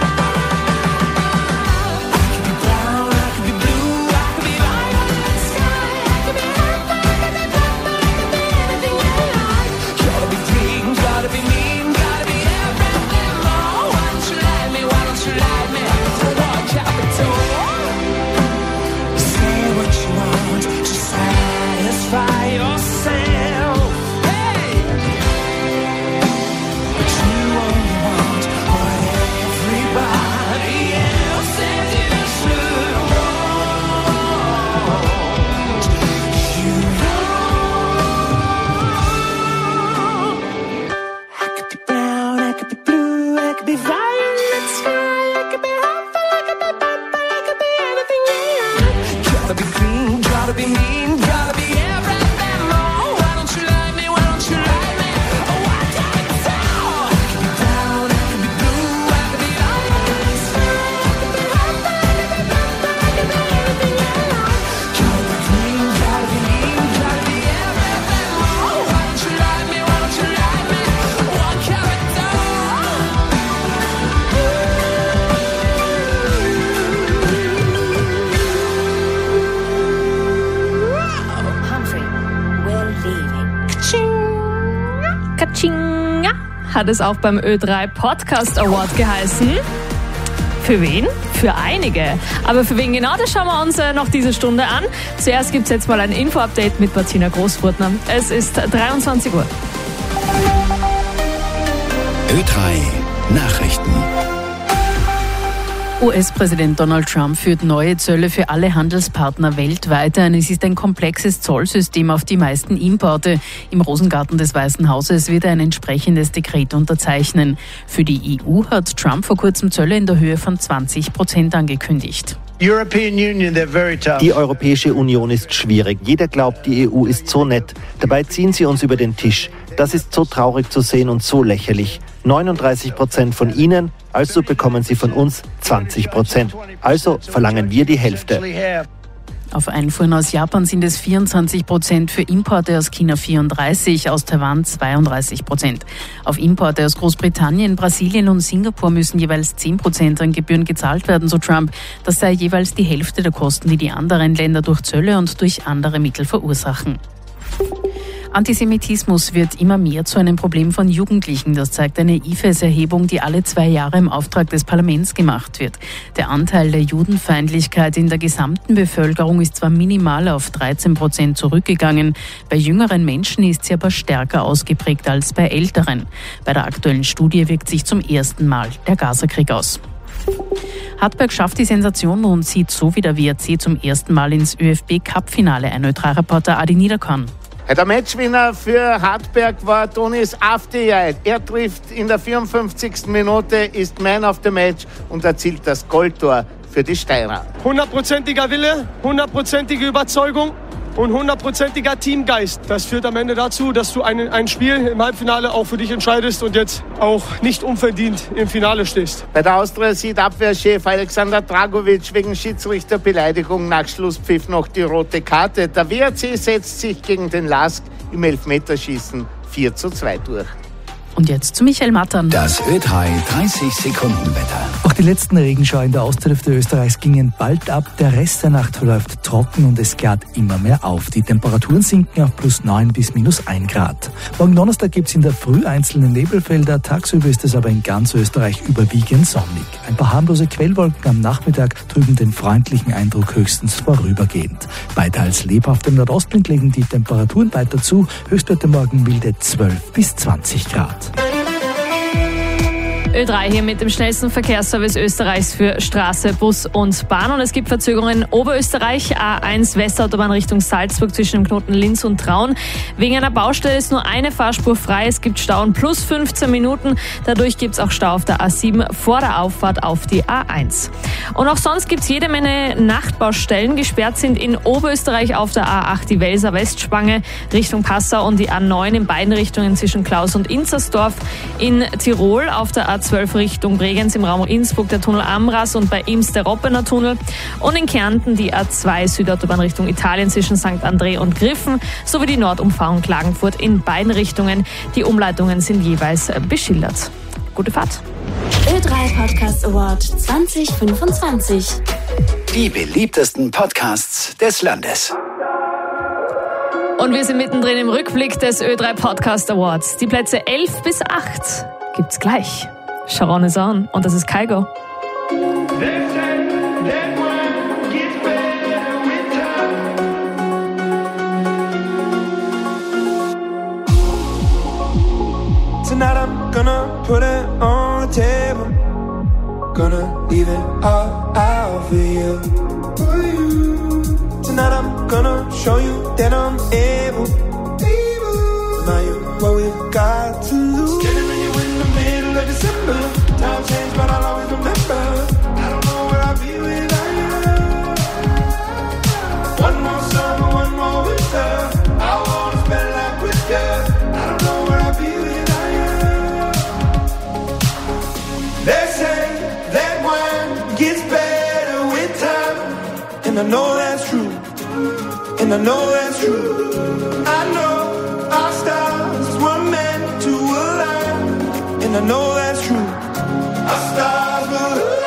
hat es auch beim Ö drei Podcast Award geheißen. Für wen? Für einige. Aber für wen genau, das schauen wir uns noch diese Stunde an. Zuerst gibt es jetzt mal ein Info-Update mit Martina Großfurtner. Es ist dreiundzwanzig Uhr. Ö drei Nachrichten. U S-Präsident Donald Trump führt neue Zölle für alle Handelspartner weltweit ein. Es ist ein komplexes Zollsystem auf die meisten Importe. Im Rosengarten des Weißen Hauses wird er ein entsprechendes Dekret unterzeichnen. Für die E U hat Trump vor kurzem Zölle in der Höhe von zwanzig Prozent angekündigt. Die Europäische Union ist schwierig. Jeder glaubt, die E U ist so nett. Dabei ziehen sie uns über den Tisch. Das ist so traurig zu sehen und so lächerlich. neununddreißig Prozent von ihnen, also bekommen sie von uns zwanzig Prozent. Also verlangen wir die Hälfte. Auf Einfuhren aus Japan sind es vierundzwanzig Prozent, für Importe aus China vierunddreißig, aus Taiwan zweiunddreißig Prozent. Auf Importe aus Großbritannien, Brasilien und Singapur müssen jeweils zehn Prozent an Gebühren gezahlt werden, so Trump. Das sei jeweils die Hälfte der Kosten, die die anderen Länder durch Zölle und durch andere Mittel verursachen. Antisemitismus wird immer mehr zu einem Problem von Jugendlichen. Das zeigt eine I F E S-Erhebung, die alle zwei Jahre im Auftrag des Parlaments gemacht wird. Der Anteil der Judenfeindlichkeit in der gesamten Bevölkerung ist zwar minimal auf dreizehn Prozent zurückgegangen. Bei jüngeren Menschen ist sie aber stärker ausgeprägt als bei älteren. Bei der aktuellen Studie wirkt sich zum ersten Mal der Gazakrieg aus. Hartberg schafft die Sensation und zieht so wie der W R C zum ersten Mal ins ÖFB-Cup-Finale. Ein Ö drei Reporter Adi Niederkorn. Der Matchwinner für Hartberg war Tonis Avdijay. Er trifft in der vierundfünfzigsten Minute, ist Man of the Match und erzielt das Goldtor für die Steirer. Hundertprozentiger Wille, hundertprozentige Überzeugung und hundertprozentiger Teamgeist. Das führt am Ende dazu, dass du ein, ein Spiel im Halbfinale auch für dich entscheidest und jetzt auch nicht unverdient im Finale stehst. Bei der Austria sieht Abwehrchef Alexander Dragovic wegen Schiedsrichterbeleidigung nach Schlusspfiff noch die rote Karte. Der W R C setzt sich gegen den Lask im Elfmeterschießen vier zu zwei durch. Und jetzt zu Michael Mattern. Das Ö drei dreißig Sekunden Wetter. Auch die letzten Regenschauer in der Osthälfte Österreichs gingen bald ab. Der Rest der Nacht verläuft trocken und es klart immer mehr auf. Die Temperaturen sinken auf plus neun bis minus ein Grad. Morgen Donnerstag gibt es in der Früh einzelne Nebelfelder. Tagsüber ist es aber in ganz Österreich überwiegend sonnig. Ein paar harmlose Quellwolken am Nachmittag trüben den freundlichen Eindruck höchstens vorübergehend. Bei teils lebhaftem Nordostwind legen die Temperaturen weiter zu. Höchstwerte morgen milde zwölf bis zwanzig Grad. Ö drei hier mit dem schnellsten Verkehrsservice Österreichs für Straße, Bus und Bahn. Und es gibt Verzögerungen in Oberösterreich, A eins Westautobahn Richtung Salzburg zwischen dem Knoten Linz und Traun. Wegen einer Baustelle ist nur eine Fahrspur frei. Es gibt Stauen plus fünfzehn Minuten. Dadurch gibt es auch Stau auf der A sieben vor der Auffahrt auf die A eins. Und auch sonst gibt es jede Menge Nachtbaustellen. Gesperrt sind in Oberösterreich auf der A acht die Welser Westspange Richtung Passau und die A neun in beiden Richtungen zwischen Klaus und Inzersdorf. In Tirol auf der A zwölf Richtung Bregenz im Raum Innsbruck der Tunnel Amras und bei Ims der Roppener Tunnel. Und in Kärnten die A zwei Südautobahn Richtung Italien zwischen Sankt André und Griffen sowie die Nordumfahrung Klagenfurt in beiden Richtungen. Die Umleitungen sind jeweils beschildert. Gute Fahrt. Ö drei Podcast Award zwanzig fünfundzwanzig. Die beliebtesten Podcasts des Landes. Und wir sind mittendrin im Rückblick des Ö drei Podcast Awards. Die Plätze elf bis acht gibt's gleich. Sharon is on und das ist Kygo. Tonight I'm gonna put it on the table. Gonna leave it all out for you. Tonight I'm gonna show you that I'm able. Now you what we've got to lose. Standing with you in the middle of December. Time change, but I'll always remember. I don't know where I'll be without you. One more summer, one more winter. I wanna spend life with you. I don't know where I'll be without you. They say that wine gets better with time, and I know that's true. And I know that's true. I know our stars were meant to align. And I know that's true. Our stars will align.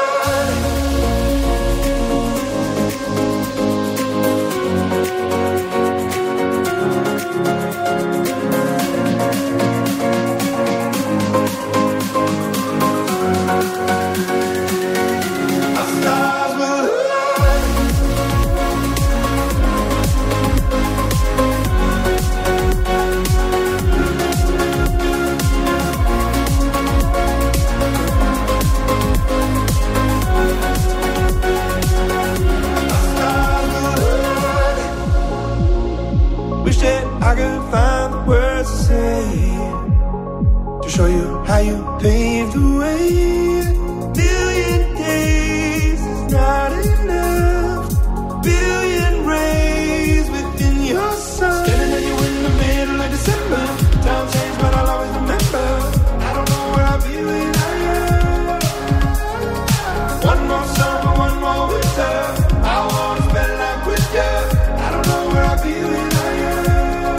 Wish that I could find the words to say to show you how you paved the way. Billion days is not enough. Billion rays within your sun. Standing at you in the middle of December. Time changed, but I'll always remember. I don't know where I'll be when I am. One more summer, one more winter. I wanna spend life with you. I don't know where I'll be when I am.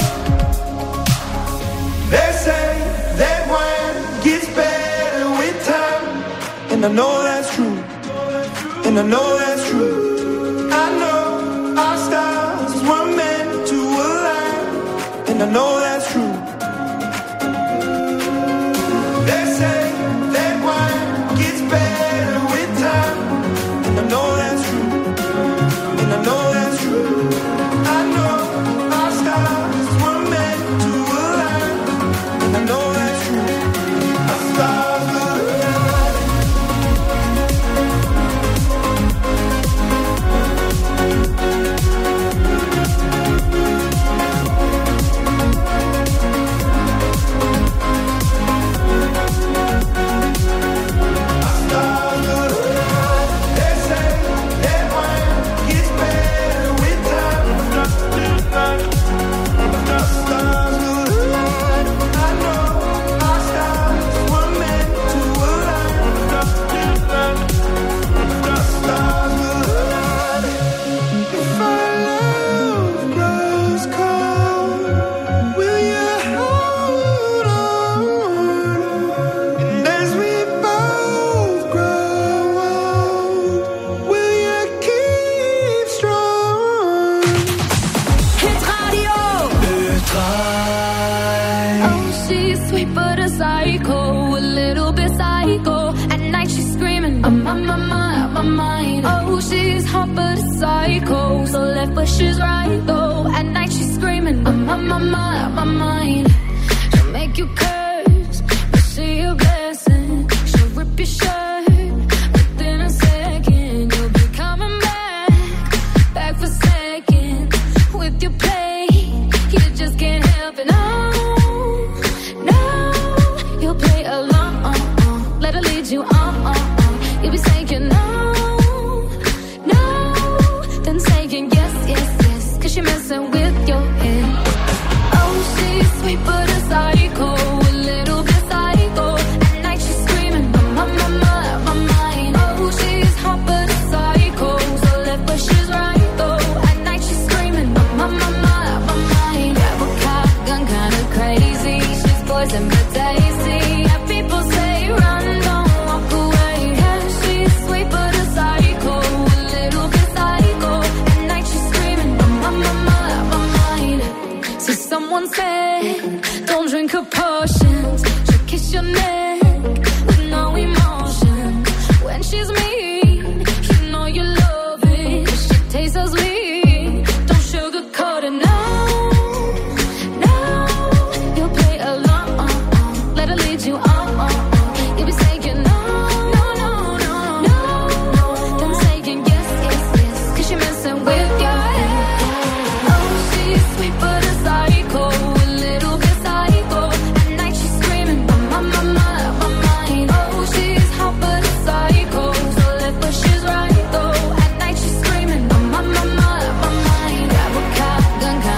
They say that wine gets better with time, and I know that's true, and I know that's true. I know our stars were meant to align, and I know that's true. They say that wine gets better with time, and I know that's true, and I know that's true. I know our stars were meant to align, and I know that's true. Our stars will align. Oh, she's sweet but a psycho, a little bit psycho. At night she's screaming, I'm on my mind, my mind. Oh, she's hot but a psycho, so left but she's right though. At night she's screaming, I'm on my mind, my mind. She'll make you curse.